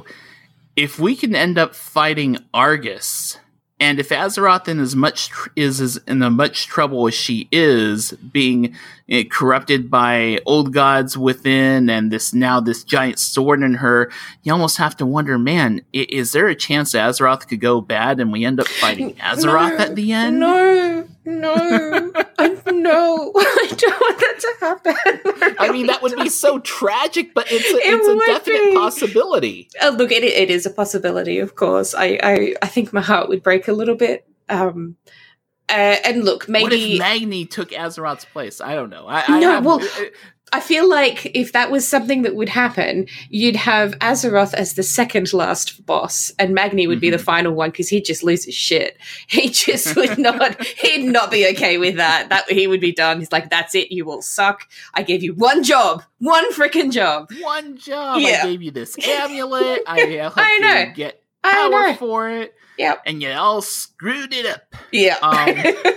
if we can end up fighting Argus, and if Azeroth in as much tr- is as in as much trouble as she is, being eh, corrupted by old gods within, and this now this giant sword in her, you almost have to wonder, man, i- is there a chance Azeroth could go bad and we end up fighting Azeroth no, at the end? No, no, I, no, I don't want that to happen. I mean, that would be so tragic, but it's a, It it's a would definite be. possibility. Oh, look, it, it is a possibility, of course. I, I, I think my heart would break a little bit. Um, uh, and look, maybe What if Magni took Azeroth's place? I don't know. I, I No, have, well, I feel like if that was something that would happen, you'd have Azeroth as the second last boss, and Magni would be the Mhm. final one because he'd just lose his shit. He just would not. He'd not be okay with that. That he would be done. He's like, "That's it. You all suck. I gave you one job, one freaking job. one job. Yeah. I gave you this amulet. I helped I know. you get I power know. for it, Yep. and you all screwed it up. Yeah." Um,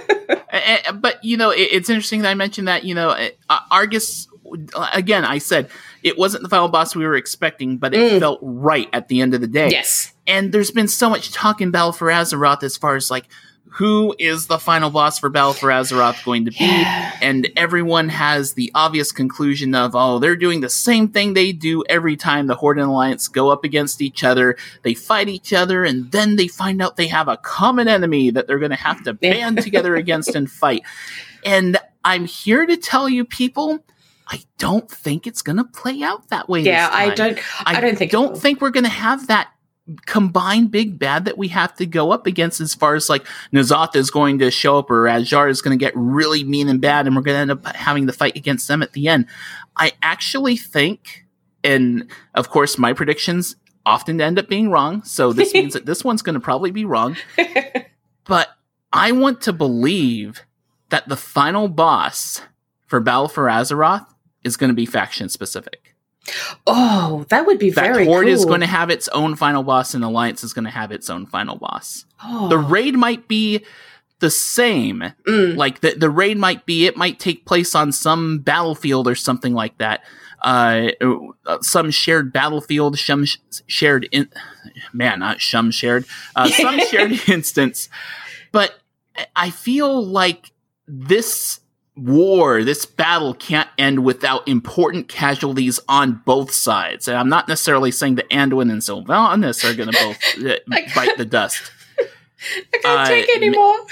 A- a- but you know, it, it's interesting that I mentioned that. You know, uh, Argus. Again, I said it wasn't the final boss we were expecting, but it Mm. felt right at the end of the day. yes. And there's been so much talk in Battle for Azeroth as far as like, who is the final boss for Battle for Azeroth going to be? Yeah. And everyone has the obvious conclusion of, oh, they're doing the same thing they do every time the Horde and Alliance go up against each other. They fight each other, and then they find out they have a common enemy that they're going to have to band together against and fight. And I'm here to tell you, people, I don't think it's going to play out that way. Yeah, this time. I don't. I, I don't think. Don't think we're going to have that combined big bad that we have to go up against, as far as like N'Zoth is going to show up, or Azjar is going to get really mean and bad, and we're going to end up having to fight against them at the end. I actually think, and of course, my predictions often end up being wrong, so this means that this one's going to probably be wrong. But I want to believe that the final boss for Battle for Azeroth is going to be faction specific. Oh, that would be that very Horde cool. is going to have its own final boss, and Alliance is going to have its own final boss. Oh. The raid might be the same. Mm. Like, the, the raid might be, it might take place on some battlefield or something like that. Uh, some shared battlefield, some sh- shared, in- man, not some shared, uh, some shared instance. But I feel like this war, this battle can't end without important casualties on both sides. And I'm not necessarily saying that Anduin and Sylvanas are going to both uh, bite the dust. I can't uh, take anymore.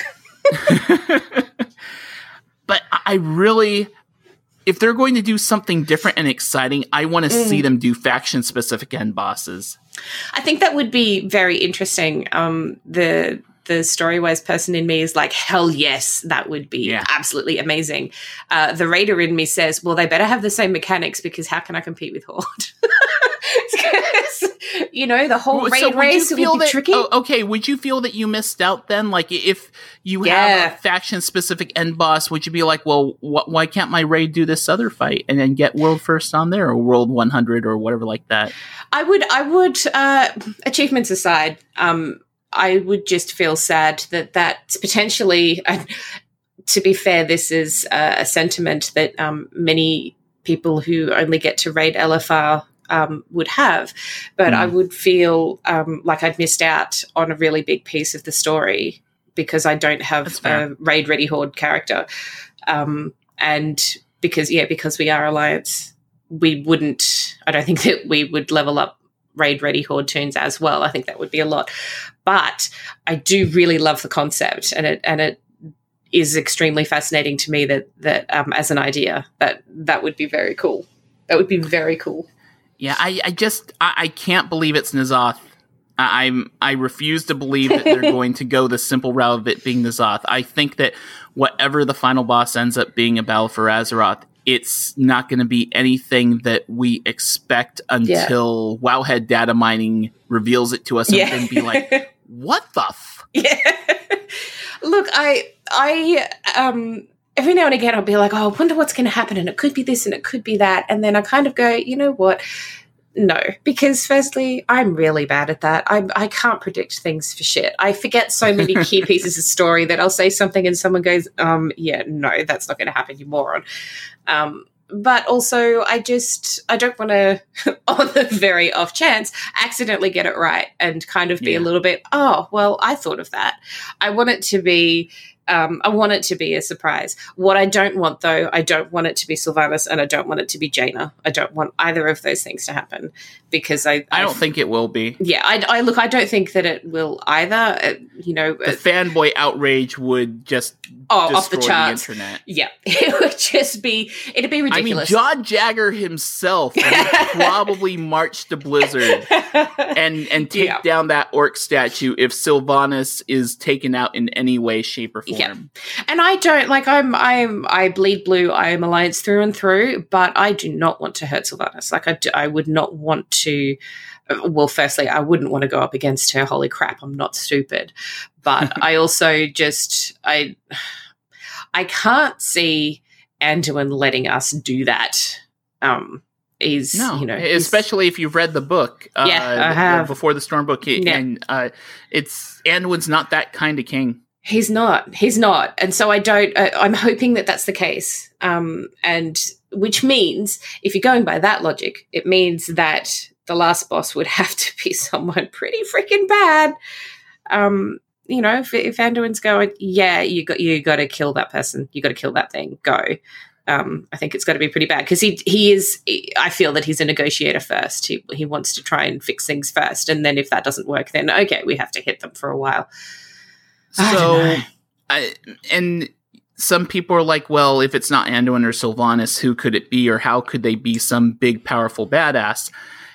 But I really, if they're going to do something different and exciting, I want to mm. see them do faction-specific end bosses. I think that would be very interesting. Um, the the story-wise person in me is like, hell yes, that would be yeah. absolutely amazing. Uh, the raider in me says, well, they better have the same mechanics, because how can I compete with Horde? You know, the whole raid so race would, would be that, tricky. Oh, okay, would you feel that you missed out then? Like, if you yeah. have a faction-specific end boss, would you be like, well, wh- why can't my raid do this other fight and then get world first on there, or world one hundred or whatever like that? I would, I would, uh, achievements aside, um, I would just feel sad that that's potentially, uh, to be fair, this is uh, a sentiment that um, many people who only get to raid L F R um, would have. But mm. I would feel um, like I'd missed out on a really big piece of the story because I don't have a raid-ready Horde character. Um, and because, yeah, because we are Alliance, we wouldn't, I don't think that we would level up raid-ready Horde tunes as well. I think that would be a lot. But I do really love the concept, and it and it is extremely fascinating to me that that um, as an idea that that would be very cool. That would be very cool. Yeah, I, I just I, I can't believe it's N'Zoth. I, I'm I refuse to believe that they're going to go the simple route of it being N'Zoth. I think that whatever the final boss ends up being a Battle for Azeroth, it's not going to be anything that we expect until yeah. Wowhead data mining reveals it to us, and yeah. then be like, what the f-? Yeah. Look, I, I, um, every now and again I'll be like, oh, I wonder what's going to happen, and it could be this and it could be that. And then I kind of go, you know what? No, because firstly, I'm really bad at that. I I can't predict things for shit. I forget so many key pieces of story that I'll say something and someone goes, um, yeah, no, that's not going to happen, you moron. Um, but also, I just, I don't want to, on the very off chance, accidentally get it right and kind of be yeah. a little bit, oh, well, I thought of that. I want it to be, um, I want it to be a surprise. What I don't want, though, I don't want it to be Sylvanas, and I don't want it to be Jaina. I don't want either of those things to happen, because I, I don't I've, think it will be. Yeah, I, I look, I don't think that it will either. Uh, you know, the uh, fanboy outrage would just oh, destroy off the charts. The internet. Yeah, it would just be, it'd be ridiculous. I mean, John Jagger himself would probably march to Blizzard and and take yeah. down that orc statue if Sylvanas is taken out in any way, shape, or form. Yeah. And I don't like I'm I'm I bleed blue. I am Alliance through and through, but I do not want to hurt Sylvanas. Like I, do, I would not want to. Well, firstly, I wouldn't want to go up against her. Holy crap, I'm not stupid. But I also just I I can't see Anduin letting us do that. Um, He's, no, you know, especially if you've read the book, uh, yeah, I have. Before the Storm book, yeah. and uh, it's Anduin's not that kind of king. He's not. He's not. And so I don't, uh, I'm hoping that that's the case. Um, and which means, if you're going by that logic, it means that the last boss would have to be someone pretty freaking bad. Um, you know, if, if Anduin's going, yeah, you got you got to kill that person, you got to kill that thing, go. Um, I think it's got to be pretty bad because he he is. I feel that he's a negotiator first. He he wants to try and fix things first, and then if that doesn't work, then okay, we have to hit them for a while. So, I, and some people are like, well, if it's not Anduin or Sylvanas, who could it be, or how could they be some big, powerful badass?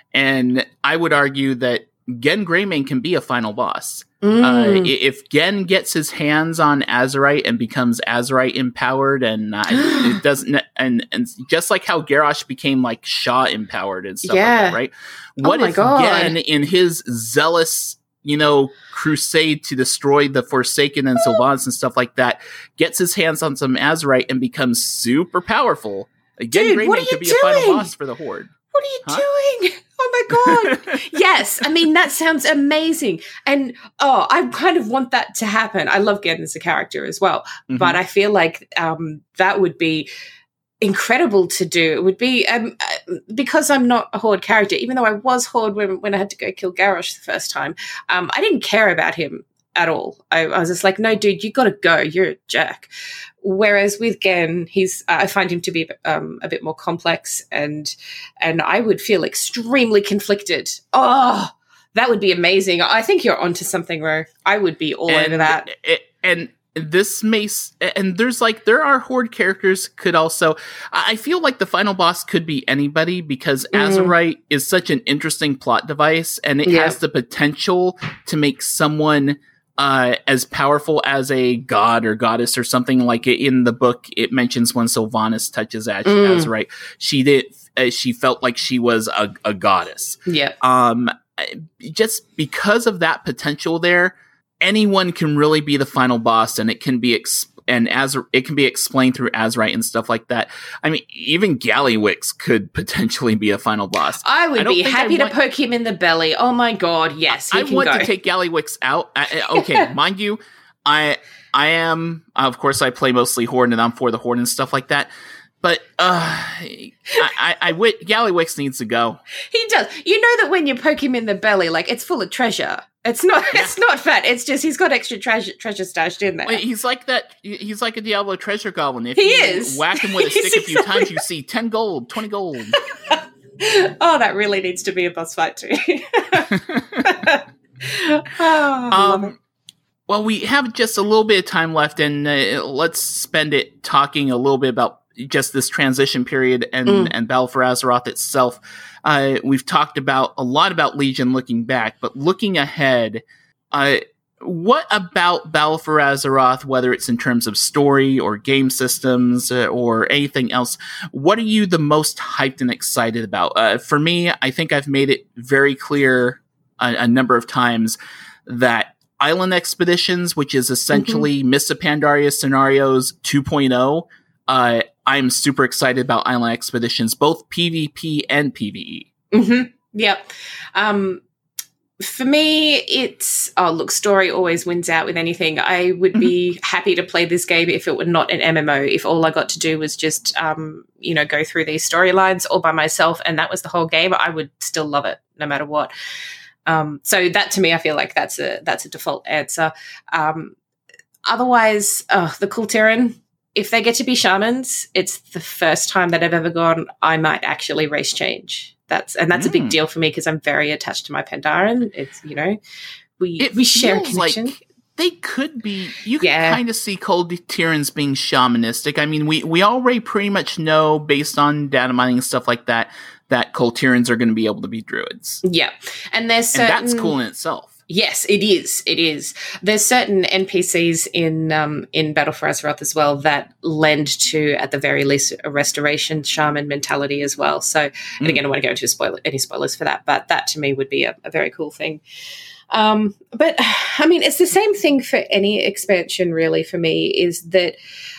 And I would argue that Genn Greymane can be a final boss. Mm. Uh, if Genn gets his hands on Azerite and becomes Azerite empowered, and uh, it doesn't, and and just like how Garrosh became like Shaw empowered and stuff yeah. like that, right? What oh if God. Genn, in his zealous, you know, crusade to destroy the Forsaken and Sylvanas and stuff like that, gets his hands on some Azerite and becomes super powerful? Genn Greymane could be doing? a final boss for the Horde. What are you huh? doing? Oh my God. Yes. I mean, that sounds amazing. And, oh, I kind of want that to happen. I love Genn as a character as well. Mm-hmm. But I feel like um, that would be incredible to do. It would be, um, because I'm not a Horde character, even though I was Horde when, when I had to go kill Garrosh the first time, um, I didn't care about him at all. I, I was just like, no, dude, you got to go. You're a jerk. Whereas with Genn, he's uh, I find him to be um, a bit more complex, and and I would feel extremely conflicted. Oh, that would be amazing. I think you're onto something, Ro. I would be all and, over that. And this may, and there's like, there are Horde characters could also, I feel like the final boss could be anybody, because mm. Azerite is such an interesting plot device, and it yeah. has the potential to make someone Uh, as powerful as a god or goddess or something. Like it, in the book, it mentions when Sylvanas touches Az- mm. Azerite, she did. Uh, she felt like she was a, a goddess. Yeah. Um, just because of that potential there, anyone can really be the final boss, and it can be ex- and as it can be explained through Azerite and stuff like that. I mean, even Gallywix could potentially be a final boss. I would I be happy want, to poke him in the belly. Oh my God, yes, he I can want go. to take Gallywix out. I, okay, mind you, I I am of course I play mostly Horde, and I'm for the Horde and stuff like that. But uh, I, I, I w- Gallywix needs to go. He does. You know that when you poke him in the belly, like it's full of treasure. It's not. Yeah. It's not fat. It's just he's got extra treasure treasure stashed in there. Wait, he's like that. He's like a Diablo treasure goblin. If he you is. Whack him with a stick a few exactly. times, you see ten gold, twenty gold. Oh, that really needs to be a boss fight too. oh, um. Well, we have just a little bit of time left, and uh, let's spend it talking a little bit about just this transition period and, mm. and Battle for Azeroth itself. Uh, we've talked about a lot about Legion looking back, but looking ahead, uh, what about Battle for Azeroth, whether it's in terms of story or game systems uh, or anything else, what are you the most hyped and excited about? Uh, for me, I think I've made it very clear a, a number of times that Island Expeditions, which is essentially mm-hmm. Mists of Pandaria Scenarios two point oh, uh, I'm super excited about Island Expeditions, both PvP and PvE. Mm-hmm. Yep. Um, for me, it's, oh, look, story always wins out with anything. I would mm-hmm. be happy to play this game if it were not an M M O, if all I got to do was just, um, you know, go through these storylines all by myself and that was the whole game. I would still love it no matter what. Um, so that to me, I feel like that's a, that's a default answer. Um, otherwise, oh, the Kul Tiran, if they get to be shamans, it's the first time that I've ever gone, I might actually race change. That's and that's mm. a big deal for me because I'm very attached to my Pandaren. It's, you know, we it we share a connection. Like they could be, you can yeah. kind of see Kul Tirans being shamanistic. I mean, we, we already pretty much know based on data mining and stuff like that, that Kul Tirans are going to be able to be druids. Yeah. And there's certain... And that's cool in itself. Yes, it is. It is. There's certain N P Cs in um, in Battle for Azeroth as well that lend to, at the very least, a restoration shaman mentality as well. So, mm. and again, I don't want to go into spoiler, any spoilers for that, but that to me would be a, a very cool thing. Um, but, I mean, it's the same thing for any expansion, really, for me, is that,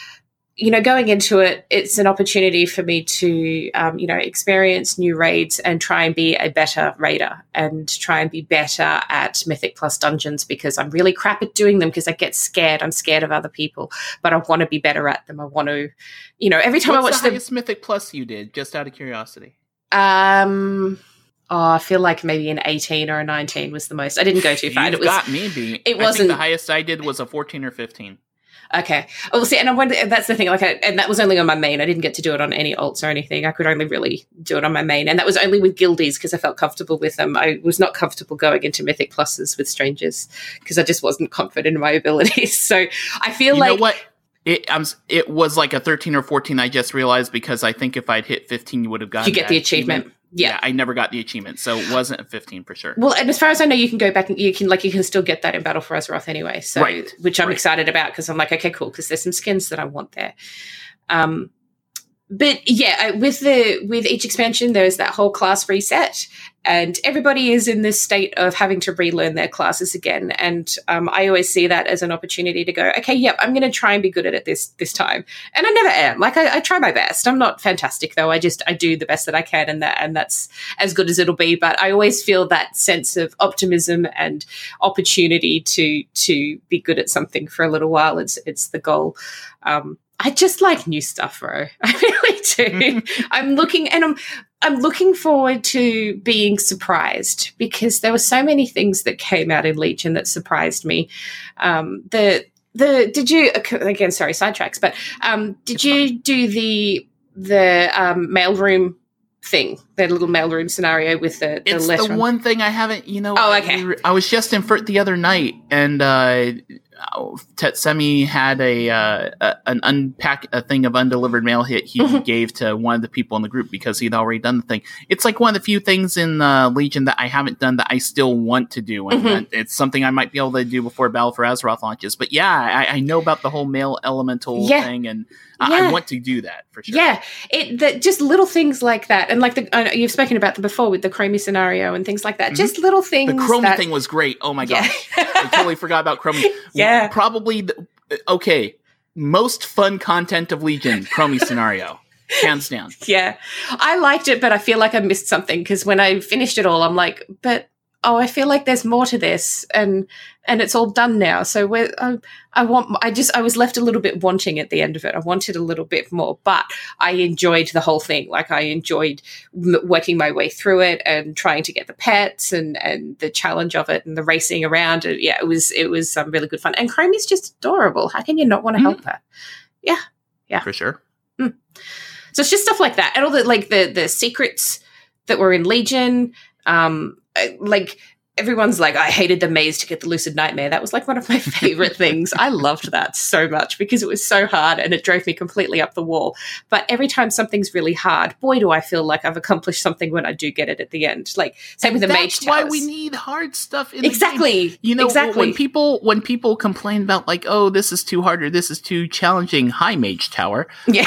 you know, going into it, it's an opportunity for me to, um, you know, experience new raids and try and be a better raider and try and be better at Mythic Plus dungeons because I'm really crap at doing them because I get scared. I'm scared of other people, but I want to be better at them. I want to, you know, every time What's I watch the highest the, Mythic Plus you did, just out of curiosity? Um, Oh, I feel like maybe an eighteen or a nineteen was the most. I didn't go too far. You've it was, got me beat. It I wasn't think the highest I did was a fourteen or fifteen. Okay. Oh, see, and I wonder, that's the thing. Like, I, and that was only on my main. I didn't get to do it on any alts or anything. I could only really do it on my main, and that was only with guildies because I felt comfortable with them. I was not comfortable going into mythic pluses with strangers because I just wasn't confident in my abilities. So I feel you like know what? It I'm, it was like a thirteen or fourteen. I just realized because I think if I'd hit fifteen, you would have gotten. You get the achievement. achievement. Yeah. yeah, I never got the achievement, so it wasn't a fifteen for sure. Well, and as far as I know, you can go back and you can like you can still get that in Battle for Azeroth anyway. So, right. which I'm right. excited about because I'm like, okay, cool, because there's some skins that I want there. Um, but yeah, with the with each expansion, there's that whole class reset, and everybody is in this state of having to relearn their classes again. And um, I always see that as an opportunity to go, okay, yep, I'm going to try and be good at it this this time. And I never am. Like I, I try my best. I'm not fantastic though. I just I do the best that I can, and that and that's as good as it'll be. But I always feel that sense of optimism and opportunity to to be good at something for a little while. It's it's the goal. Um, I just like new stuff, bro. I really do. I'm looking and I'm I'm looking forward to being surprised because there were so many things that came out in Legion that surprised me. Um, the the did you again? Sorry, sidetracks. But um, did it's you fine. do the the um, mailroom thing? That little mailroom scenario with the the It's letter. the one thing I haven't. You know. Oh, okay. I, I was just in Furt the other night, and uh, Tetsemi had a, uh, a an unpack a thing of undelivered mail hit he Mhm. gave to one of the people in the group because he'd already done the thing. It's like one of the few things in uh, Legion that I haven't done that I still want to do, and Mhm. that it's something I might be able to do before Battle for Azeroth launches. But yeah, I, I know about the whole mail elemental Yeah. thing, and I, Yeah. I want to do that for sure. Yeah, it the, just little things like that, and like the I know you've spoken about them before with the Chromie scenario and things like that. Mhm. Just little things. The Chromie that, thing was great. Oh my Yeah. gosh. I totally forgot about Chromie. Yeah. Probably, the, okay, most fun content of Legion, Chromie scenario. Hands down. Yeah, I liked it, but I feel like I missed something because when I finished it all, I'm like, but oh, I feel like there's more to this, and and it's all done now. So where I, I want, I just I was left a little bit wanting at the end of it. I wanted a little bit more, but I enjoyed the whole thing. Like I enjoyed m- working my way through it and trying to get the pets and and the challenge of it and the racing around. And yeah, it was it was um, really good fun. And Chromie's just adorable. How can you not want to Mhm. help her? Yeah, yeah. For sure. So it's just stuff like that, and all the like the the secrets that were in Legion. Um, I- like everyone's like, I hated the maze to get the Lucid Nightmare. That was like one of my favorite things. I loved that so much because it was so hard and it drove me completely up the wall. But every time something's really hard, boy, do I feel like I've accomplished something when I do get it at the end. Like same with the Mage That's Towers. why we need hard stuff in the game. exactly. You know, exactly. when people when people complain about like, oh, this is too hard or this is too challenging, hi Mage Tower. yeah.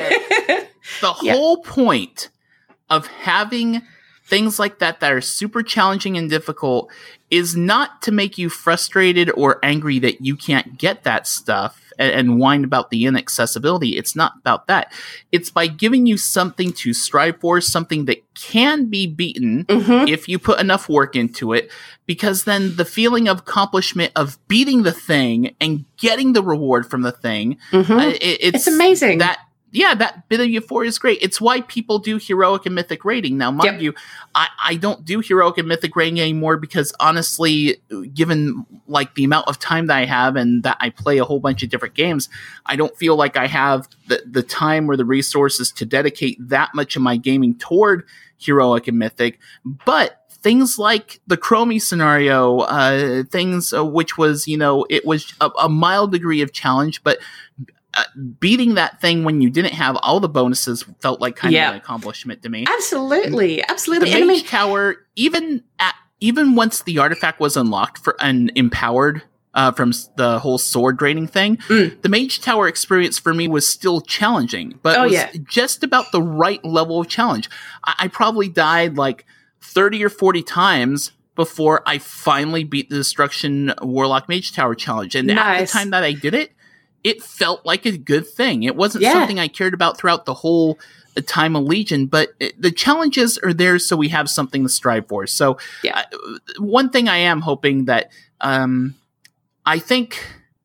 The Yeah. whole point of having things like that that are super challenging and difficult is not to make you frustrated or angry that you can't get that stuff and, and whine about the inaccessibility. It's not about that. It's by giving you something to strive for, something that can be beaten Mhm. if you put enough work into it, because then the feeling of accomplishment of beating the thing and getting the reward from the thing, Mhm. uh, it, it's, It's amazing. That yeah, that bit of euphoria is great. It's why people do heroic and mythic rating. Now, mind Yep. you, I, I don't do heroic and mythic rating anymore because honestly, given like the amount of time that I have and that I play a whole bunch of different games, I don't feel like I have the, the time or the resources to dedicate that much of my gaming toward heroic and mythic. But things like the Chromie scenario, uh, things uh, which was, you know, it was a, a mild degree of challenge, but Uh, beating that thing when you didn't have all the bonuses felt like kind Yeah. of an accomplishment to me. absolutely. Absolutely. The And I Mage mean, Tower, even at, even once the artifact was unlocked for and empowered uh, from s- the whole sword draining thing, Mm. the Mage Tower experience for me was still challenging, but Oh, was yeah. just about the right level of challenge. I, I probably died like thirty or forty times before I finally beat the Destruction Warlock Mage Tower challenge, and at the Nice. time that I did it, it felt like a good thing. It wasn't Yeah. something I cared about throughout the whole uh, time of Legion, but it, the challenges are there so we have something to strive for. So Yeah. uh, one thing I am hoping that um, I think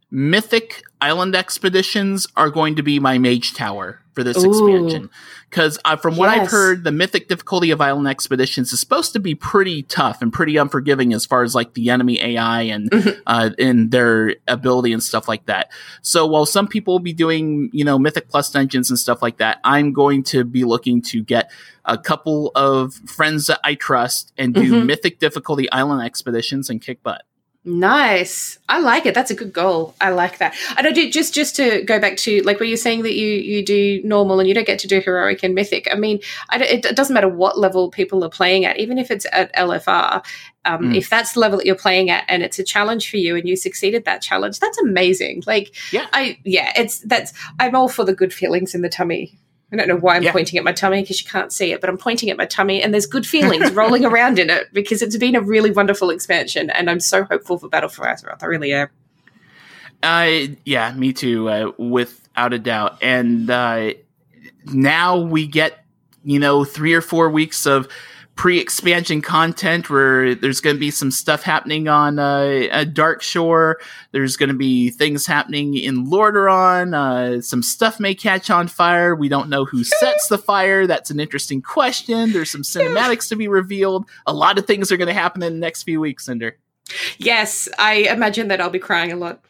Mythic Island Expeditions are going to be my mage tower for this Ooh. expansion. Because uh, from what Yes. I've heard, the Mythic difficulty of Island Expeditions is supposed to be pretty tough and pretty unforgiving as far as like the enemy A I and Mm-hmm. uh, and their ability and stuff like that. So while some people will be doing, you know, Mythic Plus dungeons and stuff like that, I'm going to be looking to get a couple of friends that I trust and do Mhm. Mythic difficulty Island Expeditions and kick butt. Nice. I like it. That's a good goal. I like that. I don't do just just to go back to like where you're saying that you you do normal and you don't get to do heroic and mythic. I mean, I don't, it doesn't matter what level people are playing at, even if it's at L F R. Um, Mm. If that's the level that you're playing at and it's a challenge for you and you succeeded that challenge, that's amazing. Like, Yeah. I yeah, it's that's I'm all for the good feelings in the tummy. I don't know why I'm Yeah. pointing at my tummy because you can't see it, but I'm pointing at my tummy and there's good feelings rolling around in it because it's been a really wonderful expansion and I'm so hopeful for Battle for Azeroth. I really am. Uh, yeah, me too, uh, without a doubt. And uh, now we get, you know, three or four weeks of pre-expansion content where there's going to be some stuff happening on uh, uh, Dark Shore. There's going to be things happening in Lordaeron. Uh, some stuff may catch on fire. We don't know who sets the fire. That's an interesting question. There's some cinematics to be revealed. A lot of things are going to happen in the next few weeks, Cinder. Yes, I imagine that I'll be crying a lot.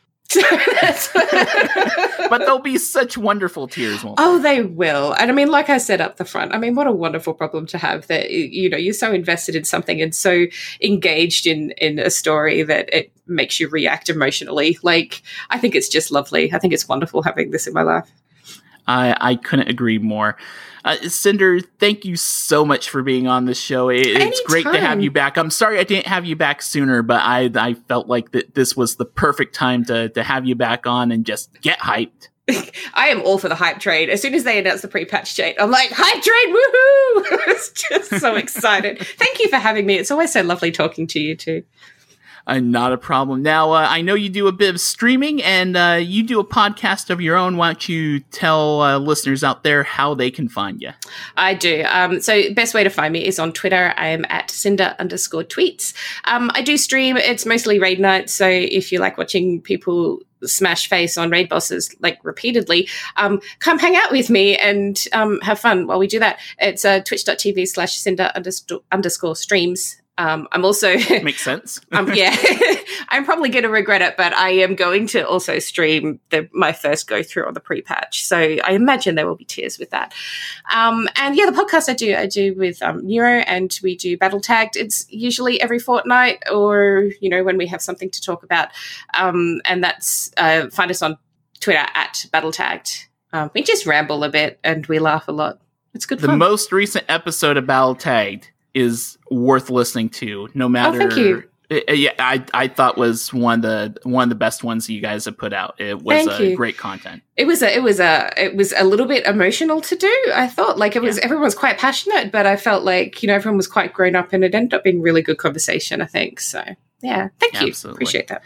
But there'll be such wonderful tears, won't Oh, they will. And I mean, like I said up the front, I mean, what a wonderful problem to have that, you know, you're so invested in something and so engaged in, in a story that it makes you react emotionally. Like, I think it's just lovely. I think it's wonderful having this in my life. I, I couldn't agree more. Uh, Cinder, thank you so much for being on this show. It, it's great to have Anytime. you back. I'm sorry I didn't have you back sooner, but I I felt like that this was the perfect time to to have you back on and just get hyped. I am all for the hype train. As soon as they announce the pre-patch date, I'm like, hype train, woohoo! It's just so excited. Thank you for having me. It's always so lovely talking to you too. Uh, not a problem. Now, uh, I know you do a bit of streaming and uh, you do a podcast of your own. Why don't you tell uh, listeners out there how they can find you? I do. Um, so best way to find me is on Twitter. I am at Cinder underscore tweets. Um, I do stream. It's mostly raid night. So if you like watching people smash face on raid bosses like repeatedly, um, come hang out with me and um, have fun while we do that. It's uh, twitch.tv slash Cinder underscore, underscore streams. Um, I'm also Makes sense. um, yeah, I'm probably going to regret it, but I am going to also stream the, my first go through on the pre-patch. So I imagine there will be tears with that. Um, and yeah, the podcast I do, I do with um, Neuro, and we do Battle Tagged. It's usually every fortnight, or you know when we have something to talk about. Um, and that's uh, find us on Twitter at Battle Tagged. Um, we just ramble a bit and we laugh a lot. It's good The fun. most recent episode of Battle Tagged is worth listening to, no matter. Oh, thank you. Uh, yeah, I I thought was one of the one of the best ones that you guys have put out. It was Thank uh, you. great content. It was a, it was a, it was a little bit emotional to do. I thought like it was, Yeah. everyone was quite passionate, but I felt like, you know, everyone was quite grown up and it ended up being really good conversation, I think. So yeah, thank you. Absolutely. Appreciate that.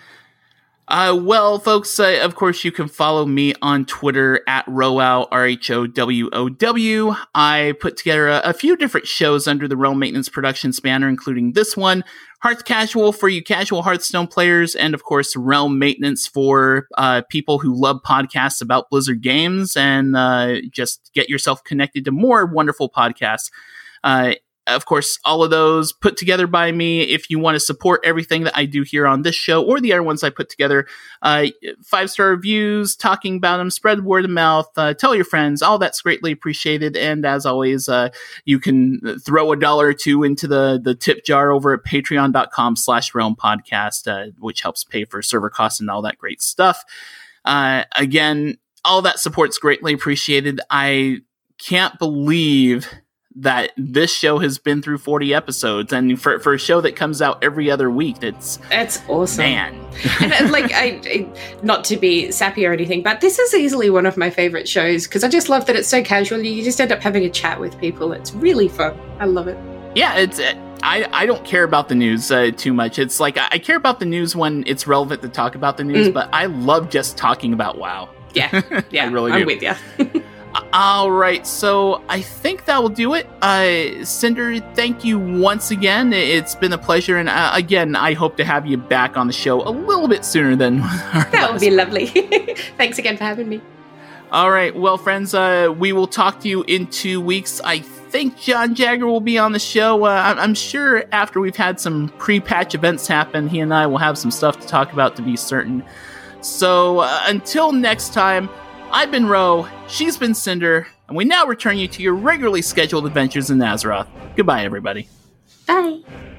Uh, well, folks, uh, of course, you can follow me on Twitter at Rowow, R H O W O W. I put together a, a few different shows under the Realm Maintenance Productions banner, including this one, Hearth Casual for you casual Hearthstone players, and of course, Realm Maintenance for uh, people who love podcasts about Blizzard games and uh, just get yourself connected to more wonderful podcasts. Uh, Of course, all of those put together by me. If you want to support everything that I do here on this show or the other ones I put together, uh, five-star reviews, talking about them, spread word of mouth, uh, tell your friends, all that's greatly appreciated. And as always, uh, you can throw a dollar or two into the, the tip jar over at patreon.com slash realm podcast, uh, which helps pay for server costs and all that great stuff. Uh, again, all that support's greatly appreciated. I can't believe that this show has been through forty episodes, and for for a show that comes out every other week, it's That's awesome. man. And uh, like, I, I, not to be sappy or anything, but this is easily one of my favorite shows because I just love that it's so casual. You just end up having a chat with people. It's really fun. I love it. Yeah, it's. Uh, I, I don't care about the news uh, too much. It's like I, I care about the news when it's relevant to talk about the news, Mm. but I love just talking about WoW. Yeah, yeah. I really I'm do. with you. All right, so I think that will do it. Uh, Cinder, thank you once again. It's been a pleasure, and uh, again, I hope to have you back on the show a little bit sooner than our That would be lovely. Thanks again for having me. All right, well, friends, uh, we will talk to you in two weeks. I think John Jagger will be on the show. Uh, I'm sure after we've had some pre-patch events happen, he and I will have some stuff to talk about to be certain. So uh, until next time, I've been Ro, she's been Cinder, and we now return you to your regularly scheduled adventures in Azeroth. Goodbye, everybody. Bye.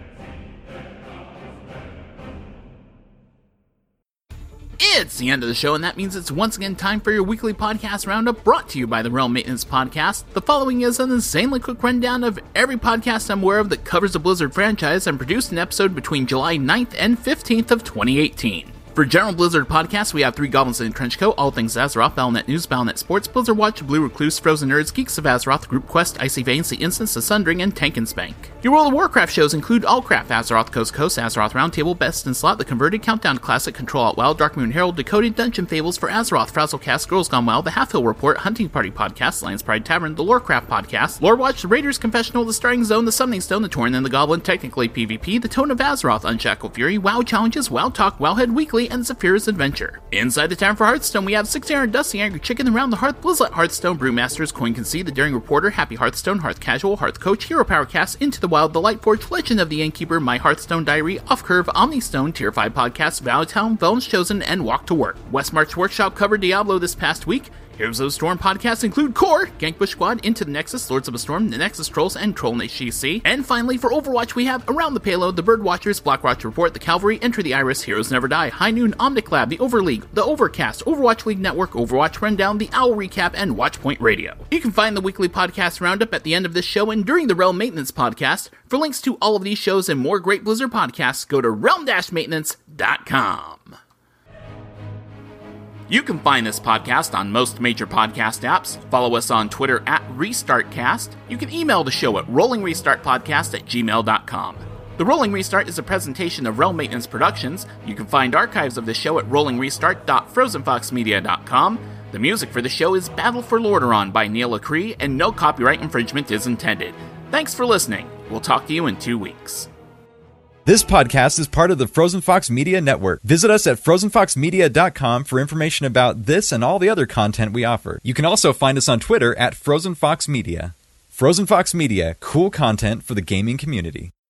It's the end of the show, and that means it's once again time for your weekly podcast roundup brought to you by the Realm Maintenance Podcast. The following is an insanely quick rundown of every podcast I'm aware of that covers the Blizzard franchise and produced an episode between July ninth and fifteenth of twenty eighteen. For General Blizzard Podcasts, we have Three Goblins in a Trench Coat, All Things Azeroth, Battle dot net News, Battle dot net Sports, Blizzard Watch, Blue Recluse, Frozen Nerds, Geeks of Azeroth, Group Quest, Icy Veins, The Instance, The Sundering, and Tank and Spank. Your World of Warcraft shows include Allcraft, Azeroth Coast to Coast, Azeroth Roundtable, Best in Slot, The Converted, Countdown to Classic, Control Out Wild, Dark Moon Herald, Decoded, Dungeon Fables for Azeroth, Frazzlecast, Girls Gone Wild, The Half Hill Report, Hunting Party Podcast, Lions Pride Tavern, The Lorecraft Podcast, Lore Watch, The Raiders Confessional, The Starting Zone, The Summoning Stone, The Torn and the Goblin, Technically PvP, The Tone of Azeroth, Unshackled Fury, WoW Challenges, WoW Talk, Wowhead Weekly, and Zephyr's Adventure. Inside the Tavern for Hearthstone, we have six Aaron Dusty, Angry Chicken, Around the Hearth, Blizzlet Hearthstone, Brewmasters, Coin Can See, The Daring Reporter, Happy Hearthstone, Hearth Casual, Hearth Coach, Hero Powercast, Into the Wild, The Lightforge, Legend of the Innkeeper, My Hearthstone Diary, Off Curve, Omnistone, Tier five Podcast, Valleytown, Velm's Chosen, and Walk to Work. Westmarch Workshop covered Diablo this past week. Heroes of the Storm podcasts include Core, Gankbush Squad, Into the Nexus, Lords of the Storm, The Nexus Trolls, and Troll Nation C. And finally, for Overwatch, we have Around the Payload, The Birdwatchers, Blackwatch Report, The Cavalry, Enter the Iris, Heroes Never Die, High Noon, Omnic Lab, The Overleague, The Overcast, Overwatch League Network, Overwatch Rundown, The Owl Recap, and Watchpoint Radio. You can find the weekly podcast roundup at the end of this show and during the Realm Maintenance Podcast. For links to all of these shows and more great Blizzard podcasts, go to realm dash maintenance dot com. You can find this podcast on most major podcast apps. Follow us on Twitter at RestartCast. You can email the show at rolling restart podcast at gmail dot com. The Rolling Restart is a presentation of Realm Maintenance Productions. You can find archives of the show at rolling restart dot frozen fox media dot com. The music for the show is Battle for Lordaeron by Neil Acree, and no copyright infringement is intended. Thanks for listening. We'll talk to you in two weeks. This podcast is part of the Frozen Fox Media Network. Visit us at frozen fox media dot com for information about this and all the other content we offer. You can also find us on Twitter at Frozen Fox Media. Frozen Fox Media, cool content for the gaming community.